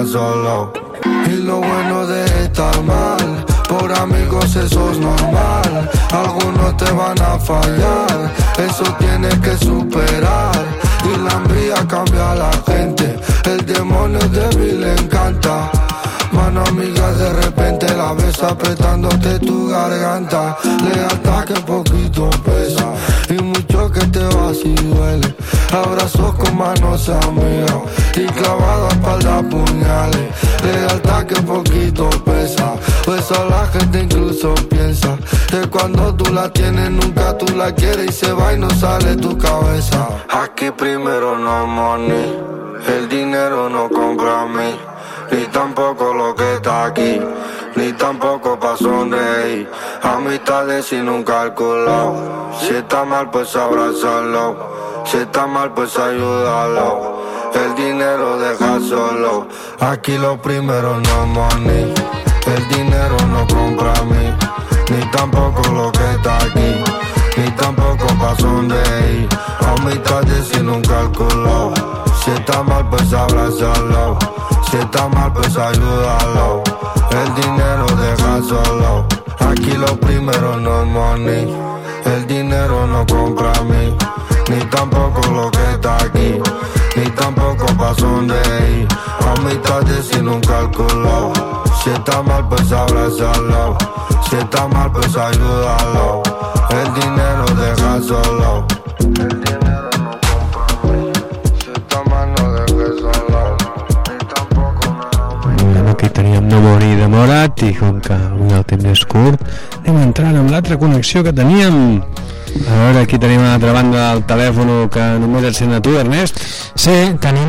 deja solo. Y lo bueno de estar mal, por amigos eso es normal. Algunos te van a fallar, eso tienes que superar. Y la hambría cambia a la gente, el demonio débil le encanta. Mano amiga, de repente la ves apretándote tu garganta. Lealtad que poquito pesa y mucho que te va si duele. Abrazos con manos amigas y clavado a espalda puñales. Lealtad que poquito pesa, pues a la gente incluso piensa que cuando tú la tienes nunca tú la quieres y se va y no sale tu cabeza. Aquí primero no money, el dinero no compra a mí, ni tampoco lo que está aquí, ni tampoco pa' sonreír. Amistades sin un cálculo, si está mal pues abrázalo, si está mal pues ayúdalo. El dinero deja solo, aquí lo primero no money, el dinero no compra a mí, ni tampoco lo que está aquí, ni tampoco pa' sonreír. Amistades sin un cálculo, si está mal pues abrázalo, si está mal pues ayúdalo. El dinero deja solo, aquí lo primero no money, el dinero no compra a mí, ni tampoco lo que está aquí, ni tampoco pa' sonreír. Amistades sin un cálculo, si está mal pues abrázalo, si está mal pues ayúdalo. El dinero deja solo, el dinero no compra a mí, si está mal no dejes solo, ni tampoco nada. Aquí teníem No morir de Morat i com que el temps és curt anem entrant amb l'altra connexió que teníem. A veure, aquí tenim a l'altra banda del telèfon que només et sent a tu, Ernest. Sí, tenim...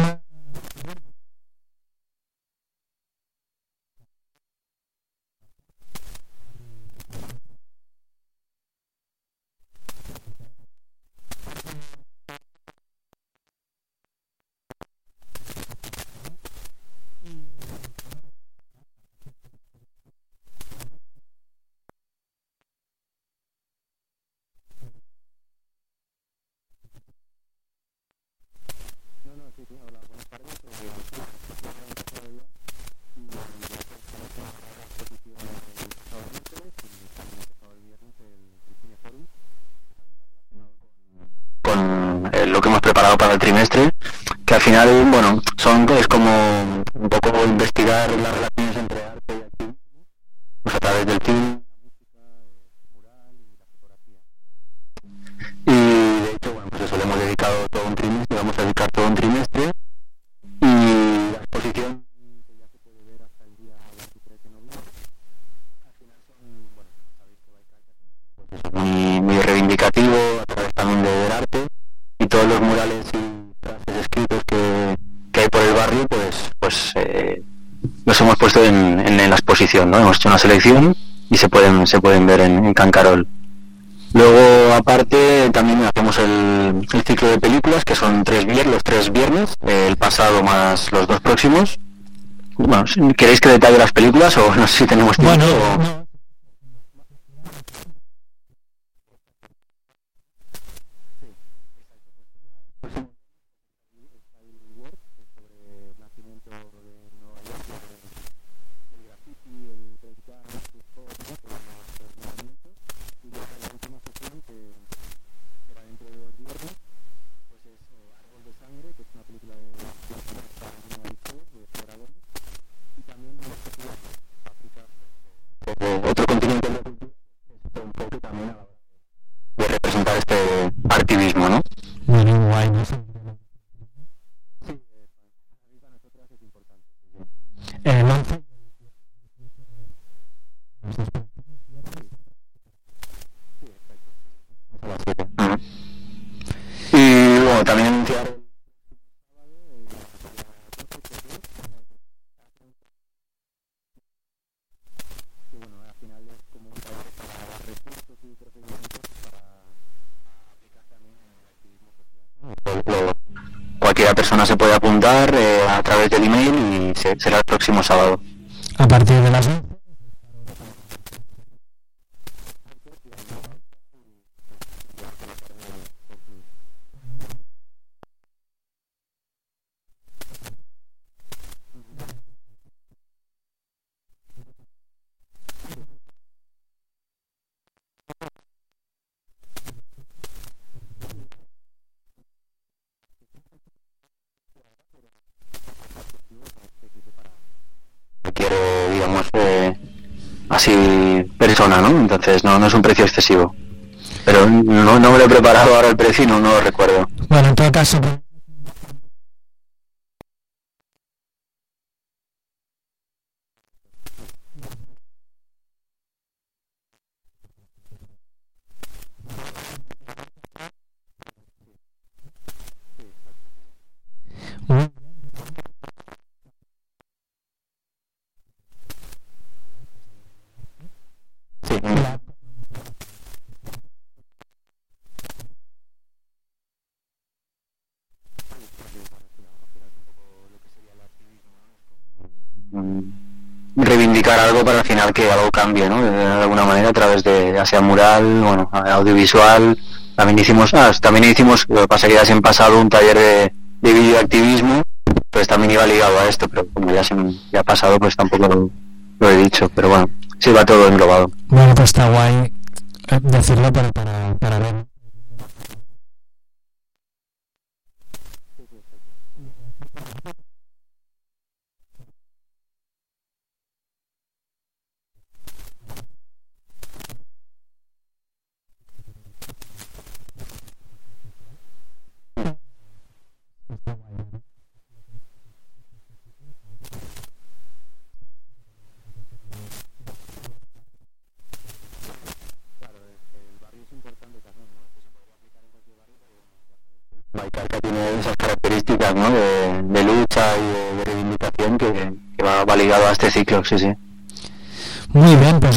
Lo que hemos preparado para el trimestre, que al final, bueno, es como un poco investigar las relaciones entre arte y activismo, pues a través del cine, y de hecho, bueno, pues eso le hemos dedicado todo un trimestre, vamos a dedicar todo un trimestre, y la exposición que ya se puede ver hasta el día 23 de noviembre, al final son, bueno, sabéis que Baicarca es muy reivindicativo a través también del arte, y todos los murales y frases escritos que hay por el barrio, pues los hemos puesto en la exposición, ¿no? Hemos hecho una selección y se pueden ver en Cancarol. Luego, aparte, también hacemos el ciclo de películas, que son los 3 viernes, el pasado más los 2 próximos. Bueno, ¿queréis que detalle las películas o no sé si tenemos tiempo? Bueno, otro continente de la cultura, un poco también a la hora de representar este activismo, ¿no? Bueno, guay, no sé. Sí, para nosotras es importante. A las 7. Y bueno, también anunciar cualquier persona se puede apuntar a través del email y será el próximo sábado. A partir de las... cualquier, digamos, así persona, ¿no? Entonces no es un precio excesivo. Pero no me lo he preparado ahora el precio y no lo recuerdo. Bueno, en todo caso... Sí. Reivindicar algo para al final que algo cambie, ¿no? De alguna manera a través de, ya sea mural, bueno, audiovisual. También hicimos, lo que pasa que ya se han pasado un taller de videoactivismo, pues también iba ligado a esto, pero como ya ha pasado, pues tampoco lo he dicho, pero bueno, sí va todo englobado. Bueno, pues está guay decirlo para ver. Baicarca tiene esas características, ¿no? de lucha y de reivindicación que va ligado a este ciclo, sí. Muy bien, pues...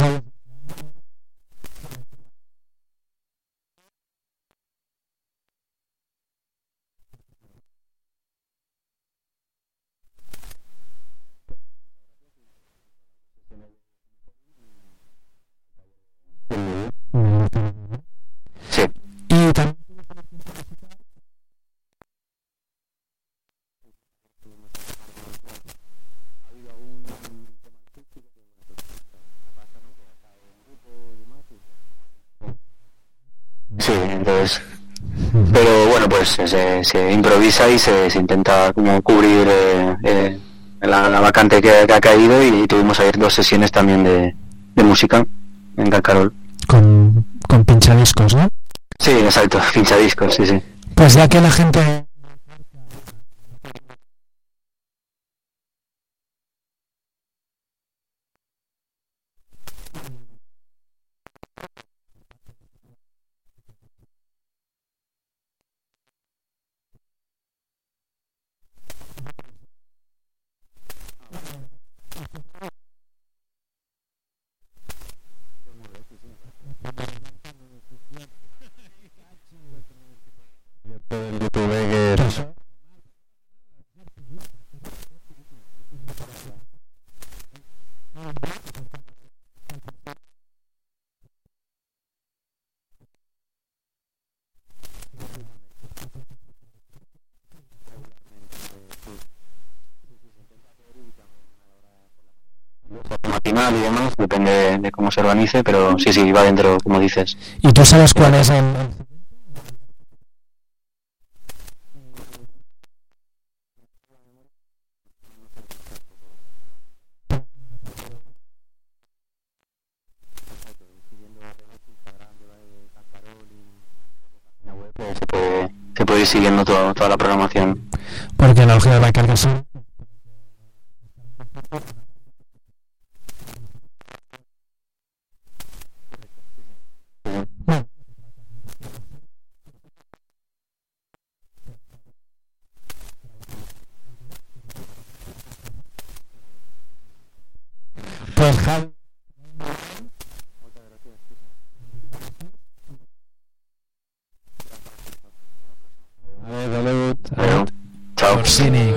Sí. Y también... Sí, entonces, pero bueno, pues se improvisa y se intenta como cubrir la vacante que ha caído, y tuvimos ayer 2 sesiones también de música en Carcarol. Con pinchadiscos, ¿no? Sí, exacto, pinchadiscos, sí. Pues ya que la gente... matinal y demás, depende de cómo se organice, pero sí, va dentro, como dices. ¿Y tú sabes cuál es el...? Se puede ir siguiendo toda la programación. Porque la lógica de Baicarca sí. Pues Javi. Chao. Orsini.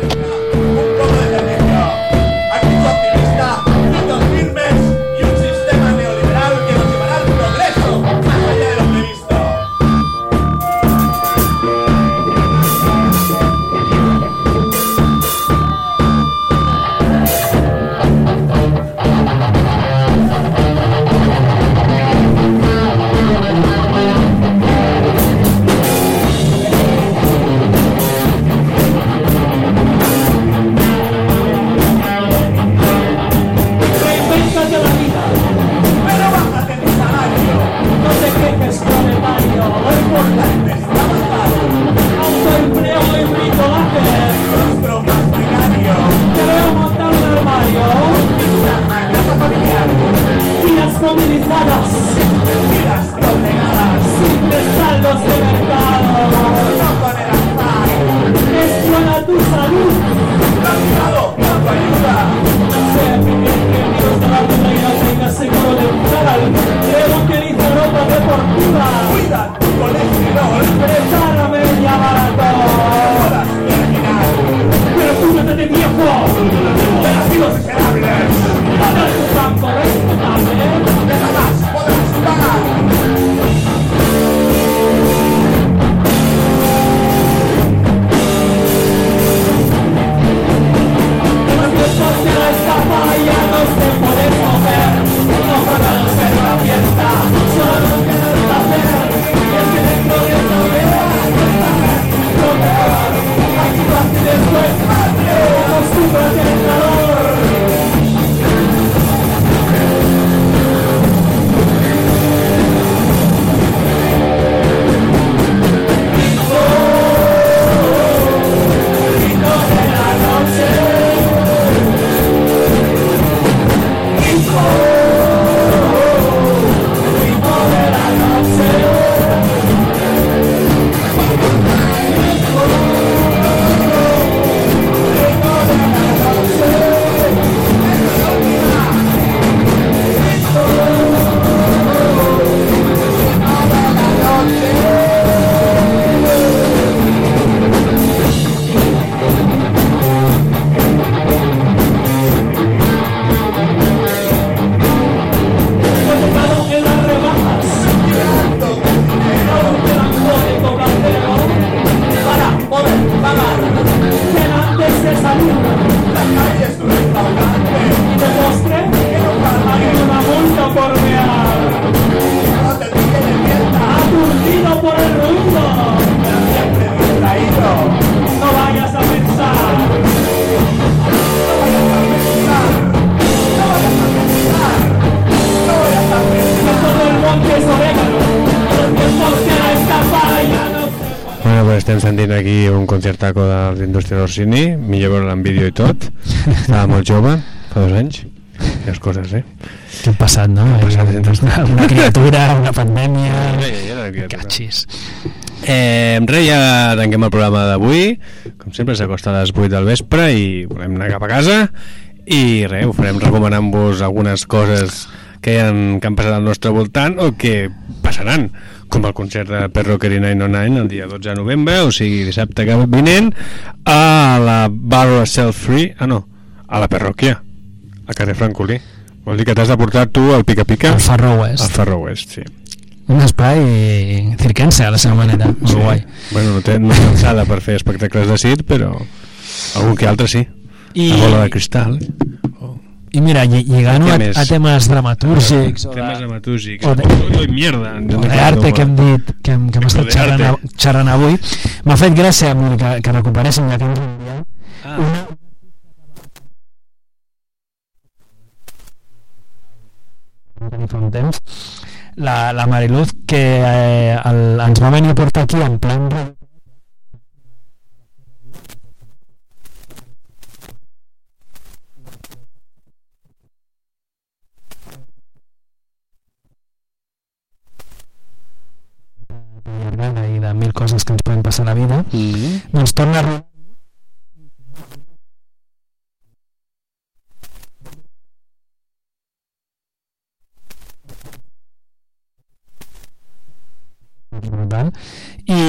movilizadas, vidas condenadas, simples saldos de mercado, no ponerán paz, descuida tu salud, cansado, no tu ayuda, no sea que Dios de la puta y no tenga seguro dental, revitaliza Europa deportiva, cuida tu colesterol, prepárame ya barato, puedas terminar, pero cúbrete de viejo, de las vidas miserables, para tu campo respetable, de jamás podrás pagar. Ya no se puede mover, no podemos ver la fiesta, solo nos queda el placer, y es que dentro de esta vida, lo mejor, aquí vas y después, acostúmbrate al calor. Estem sentint aquí un concertaco de l'indústria d'Orsini, millor veure-lo en vídeo i tot. Estava molt jove, fa 2 anys. Les coses, Què ha passat, no? Una criatura, una pandèmia... Catxis. Res, ja tanquem el programa d'avui. Com sempre, s'acosta a les 8 del vespre i volem anar cap a casa. I res, ho farem recomanant-vos algunes coses que han passat al nostre voltant o que passaran, com el concert de Perroquery 909 el dia 12 de novembre, o sigui dissabte que vinent, a la Barra Self Free, a la Parròquia, a carrer Francolí. Vol dir que t'has de portar tu al Pica-Pica? Al Far West. Al Far West, sí. Un espai circense, a la seva manera, molt guai. Bueno, no té alçada per fer espectacles de circ, però algun que altre sí. La bola de cristal. I mira, lligant a temes dramatúrgics o d'arte que hem dit que hem estat xerrant avui, m'ha fet gràcia que recuperéssim ja que ens enviat fa un temps la Mariluz que ens va venir a portar aquí en plan i de mil coses que ens poden passar a la vida, doncs torna a brutal i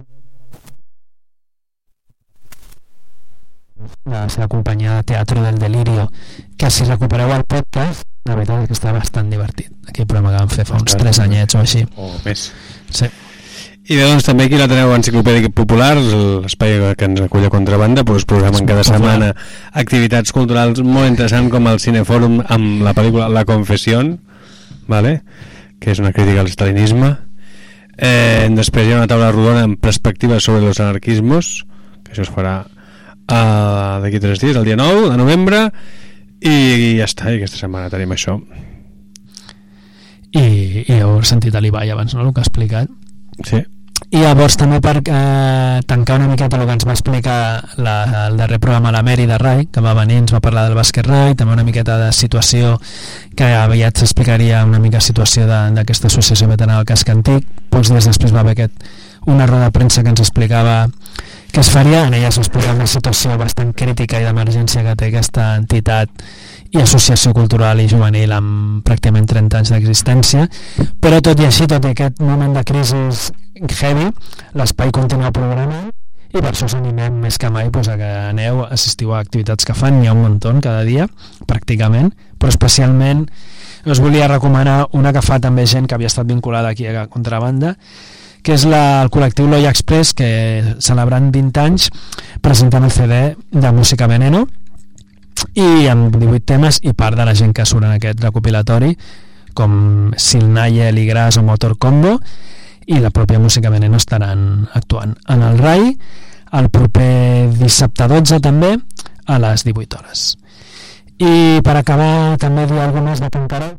la seva companyia de Teatro del Delirio, que si recupereu el podcast la veritat és que està bastant divertit aquell programa que vam fer fa uns 3 anyets o així o més. Sí. I bé, doncs també aquí la teniu a Enciclopèdia Popular, l'espai que ens acull a Contrabanda, doncs programen cada setmana activitats culturals molt interessants com el Cinefòrum amb la pel·lícula La Confesión, ¿vale? Que és una crítica al estalinisme. Després hi ha una taula rodona amb perspectives sobre los anarquismos, que això es farà d'aquí 3 dies, el dia 9 de novembre, i ja està, i aquesta setmana tenim això. I heu sentit a l'Ibai abans, no?, el que ha explicat. Sí. I llavors també per tancar una miqueta el que ens va explicar el darrer programa la Mary de RAI, que va venir, ens va parlar del bàsquet RAI, també una miqueta de situació, que aviat s'explicaria una mica situació d'aquesta associació veterana del casc antic. Pocs dies després va haver una roda de premsa que ens explicava què es faria. En ella s'explica una situació bastant crítica i d'emergència que té aquesta entitat i associació cultural i juvenil amb pràcticament 30 anys d'existència, però tot i així, tot i aquest moment de crisi heavy, l'espai continua programant i per això us animem més que mai a que aneu, assistiu a activitats que fan, n'hi ha un muntó cada dia pràcticament, però especialment us volia recomanar una que fa també gent que havia estat vinculada aquí a Contrabanda, que és el col·lectiu Loya Express, que celebrant 20 anys presentant el CD de Música Veneno, i amb 18 temes, i part de la gent que surt en aquest recopilatori com Silnaye, Ligras o Motor Combo, i la pròpia Música Veneno estaran actuant en el RAI el proper dissabte 12 també a les 18 hores. I per acabar també dir alguna més de Cantarol,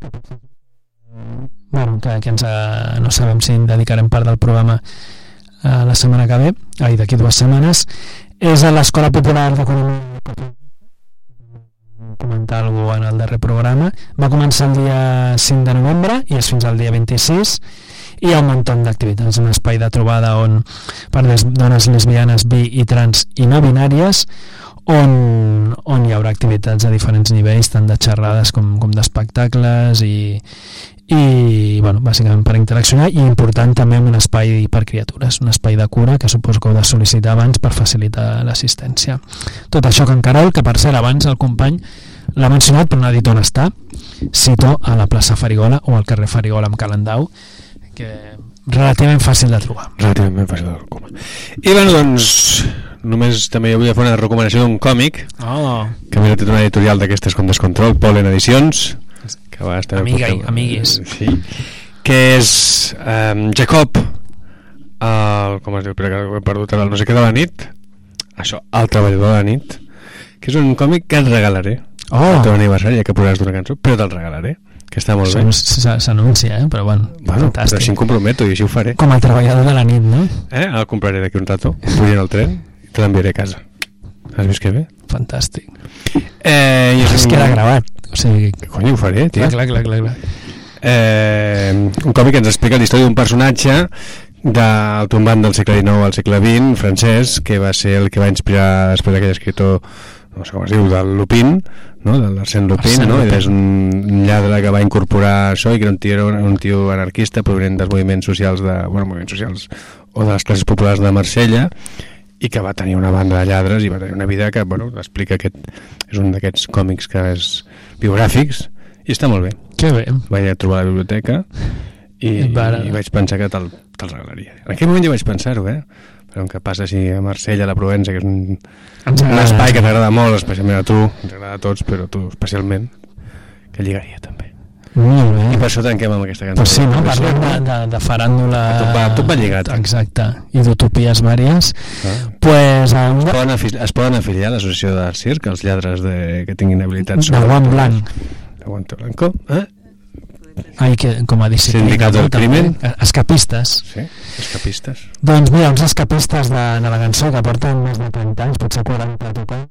que no sabem si en dedicarem part del programa la setmana que ve, d'aquí 2 setmanes, és a l'Escola Popular d'Economia, comentar alguna en el darrer programa. Va començar el dia 5 de novembre i és fins al dia 26, i hi ha un munt d'activitats, un espai de trobada per dones lesbianes, bi i trans i no binàries, on hi haurà activitats a diferents nivells, tant de xerrades com d'espectacles i bàsicament per interaccionar, i important també un espai per criatures, un espai de cura que suposo que heu de sol·licitar abans per facilitar l'assistència. Tot això que en Carol, que per cert abans el company l'ha mencionat però no ha dit on està, cito a la plaça Farigola o al carrer Farigola amb Calandau, que relativament fàcil de trobar. I bueno, doncs només també volia fer una recomanació d'un còmic que m'he tret una editorial d'aquestes com Descontrol, Polen Edicions, que va estar amiguis, sí, que és Jacob, com es diu, però he perdut el no sé què de la nit, això, El treballador de la nit, que és un còmic que et regalaré al teu aniversari, ja que posaràs d'una cançó, però te'l regalaré, que està molt bé. S'anuncia, però bueno, fantàstic. Però així em comprometo i així ho faré. Com El treballador de la nit, no? El compraré d'aquí un rato, pugui en el tren i te l'enviaré a casa. Has vist que bé? Fantàstic. És que era gravat, o sigui... Cony, ho faré, tio. Clar. Un còmic que ens explica la història d'un personatge del tombant del segle XIX al segle XX, francès, que va ser el que va inspirar després d'aquell escriptor, no sé com es diu, del Lupin, no? De l'Arsène Lupin, no? I és un lladre que va incorporar això i que era un tio anarquista provenent dels moviments socials o de les classes populars de Marsella, i que va tenir una banda de lladres i va tenir una vida que, explica és un d'aquests còmics que és biogràfics i està molt bé. Que bé. Vaig a trobar a la biblioteca i vaig pensar que te'l regalaria. En aquell moment ja vaig pensar-ho, però què passa si a Marsella, a la Provença, que és un espai que t'agrada molt, especialment a tu, ens agrada a tots, però a tu especialment, que lligaria també. Molt bé. I per això tanquem amb aquesta cançó. Pues sí, no? Parlem de faràndula... Tot va lligat. Exacte. I d'utopies vàries. Pues, es poden afiliar a l'associació de circ, els lladres que tinguin habilitats... De guant blanc. De guante blanco. Com a disciplina. Sindicat del crimen. Escapistes. Sí, escapistes. Doncs mira, uns escapistes de la cançó que porten més de 30 anys, potser 40 a tocar.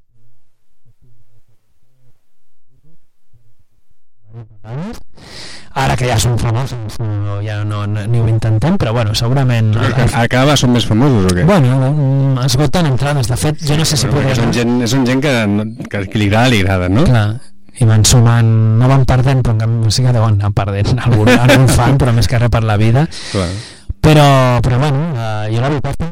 Ara que ja són famosos ja ni ho intentem, però bueno, segurament acaba són més famosos o què? Bueno, esgoten entrades, de fet jo no sé si podria... És un gent que li agrada, no? Clar, i van sumant, no van perdent, però sí que deuen anar perdent algun fan, però més que res per la vida. Clar. Però bueno, jo la veritat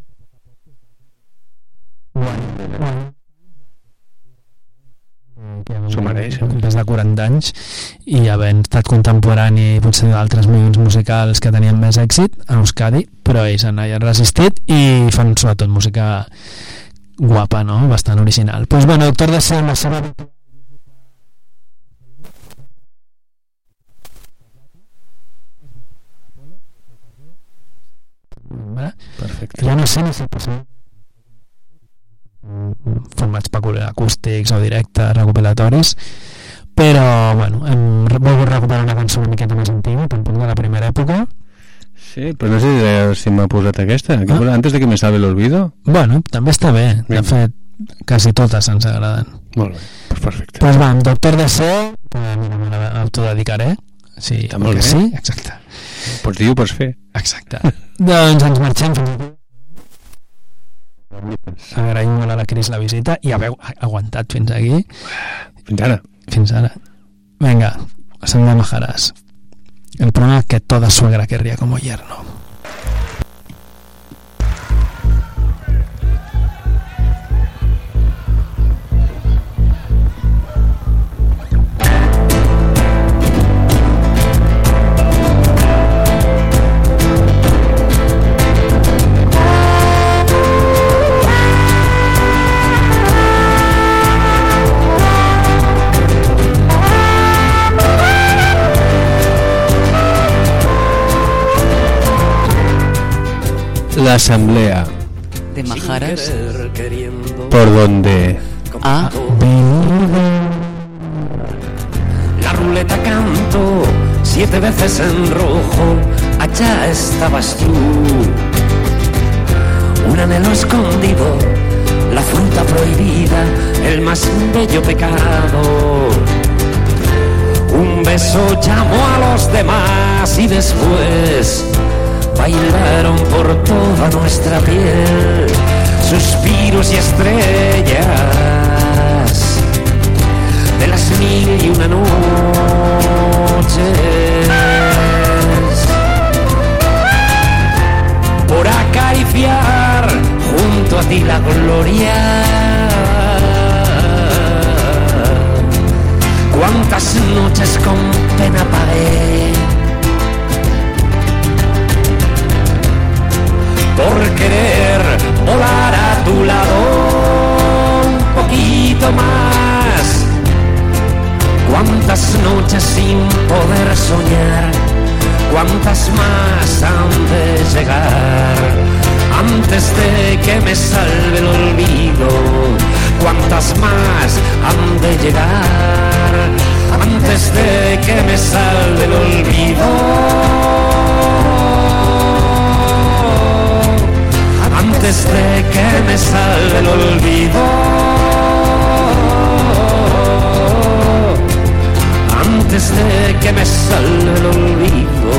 s'ho mereix, des de 40 anys i havent estat contemporani potser d'altres moviments musicals que tenien més èxit a Euskadi, però ells han resistit i fan sobretot música guapa, no? Bastant original. Doncs bueno, Doctor de Ser amb la seva... Perfecte. Jo no sé si formats acústics o directes, recopilatoris, però bueno, hem volgut recuperar una cançó una miqueta més antiga, tampoc de la primera època, Sí, però no sé si m'ha posat aquesta. Antes de que me salve l'olvido. Bueno, també està bé. De fet, quasi totes ens agraden. Molt bé, perfecte. Doncs va, amb Doctor DC, mira, me l'autodedicaré. Sí, està molt bé. Sí, exacte. Pots dir, ho pots fer. Exacte. Doncs ens marxem fins aquí. Agraïm molt a la Cris la visita i haver aguantat fins aquí. Fins ara. Fins ara. Venga, Asamblea Majaras. El programa que toda suegra querría como yerno. La asamblea de Majaras por donde ha la ruleta cantó 7 veces en rojo, allá estabas tú. Un anhelo escondido, la fruta prohibida, el más bello pecado. Un beso llamó a los demás y después bailaron por toda nuestra piel, suspiros y estrellas de las 1001 noches, por acariciar junto a ti la gloria. Cuántas noches con pena pagué por querer volar a tu lado un poquito más. Cuántas noches sin poder soñar, cuántas más han de llegar antes de que me salve el olvido. Cuántas más han de llegar antes de que me salve el olvido. Antes de que me salve el olvido, antes de que me salve el olvido.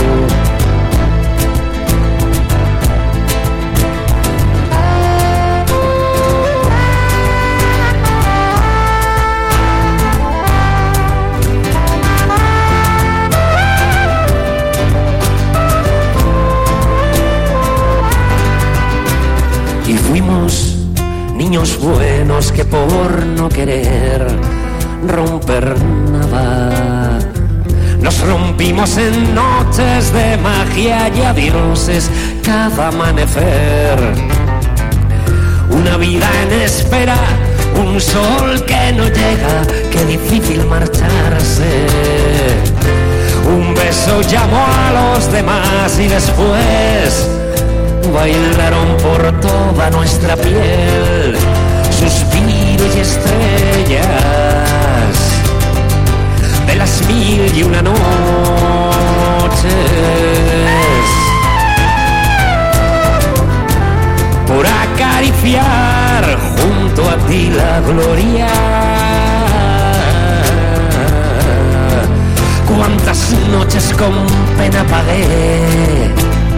Y fuimos niños buenos que por no querer romper nada nos rompimos en noches de magia y a dioses cada amanecer. Una vida en espera, un sol que no llega, qué difícil marcharse. Un beso llamó a los demás y después bailaron por toda nuestra piel, suspiros y estrellas de las 1001 noches, por acariciar junto a ti la gloria. Cuántas noches con pena pagué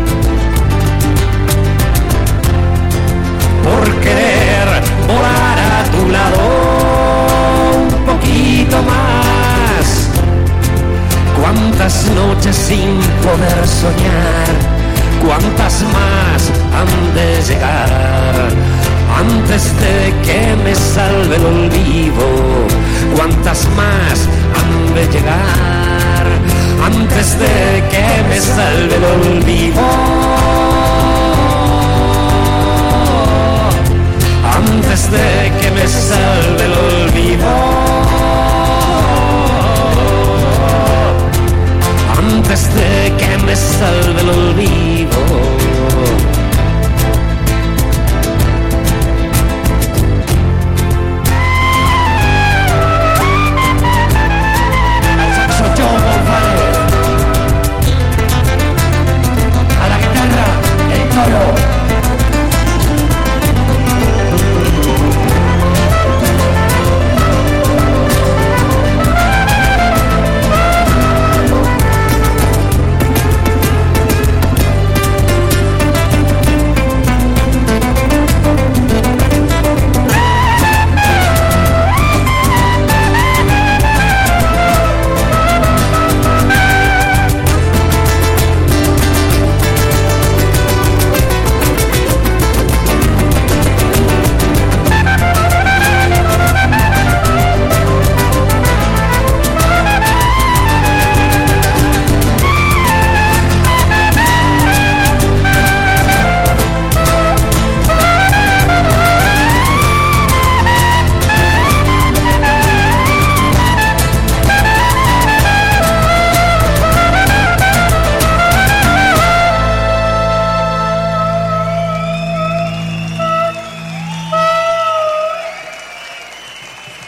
por querer volar a tu lado un poquito más. Cuántas noches sin poder soñar, cuántas más han de llegar antes de que me salve el olvido. Cuántas más han de llegar antes de que me salve el olvido. Antes de que me salve el olvido.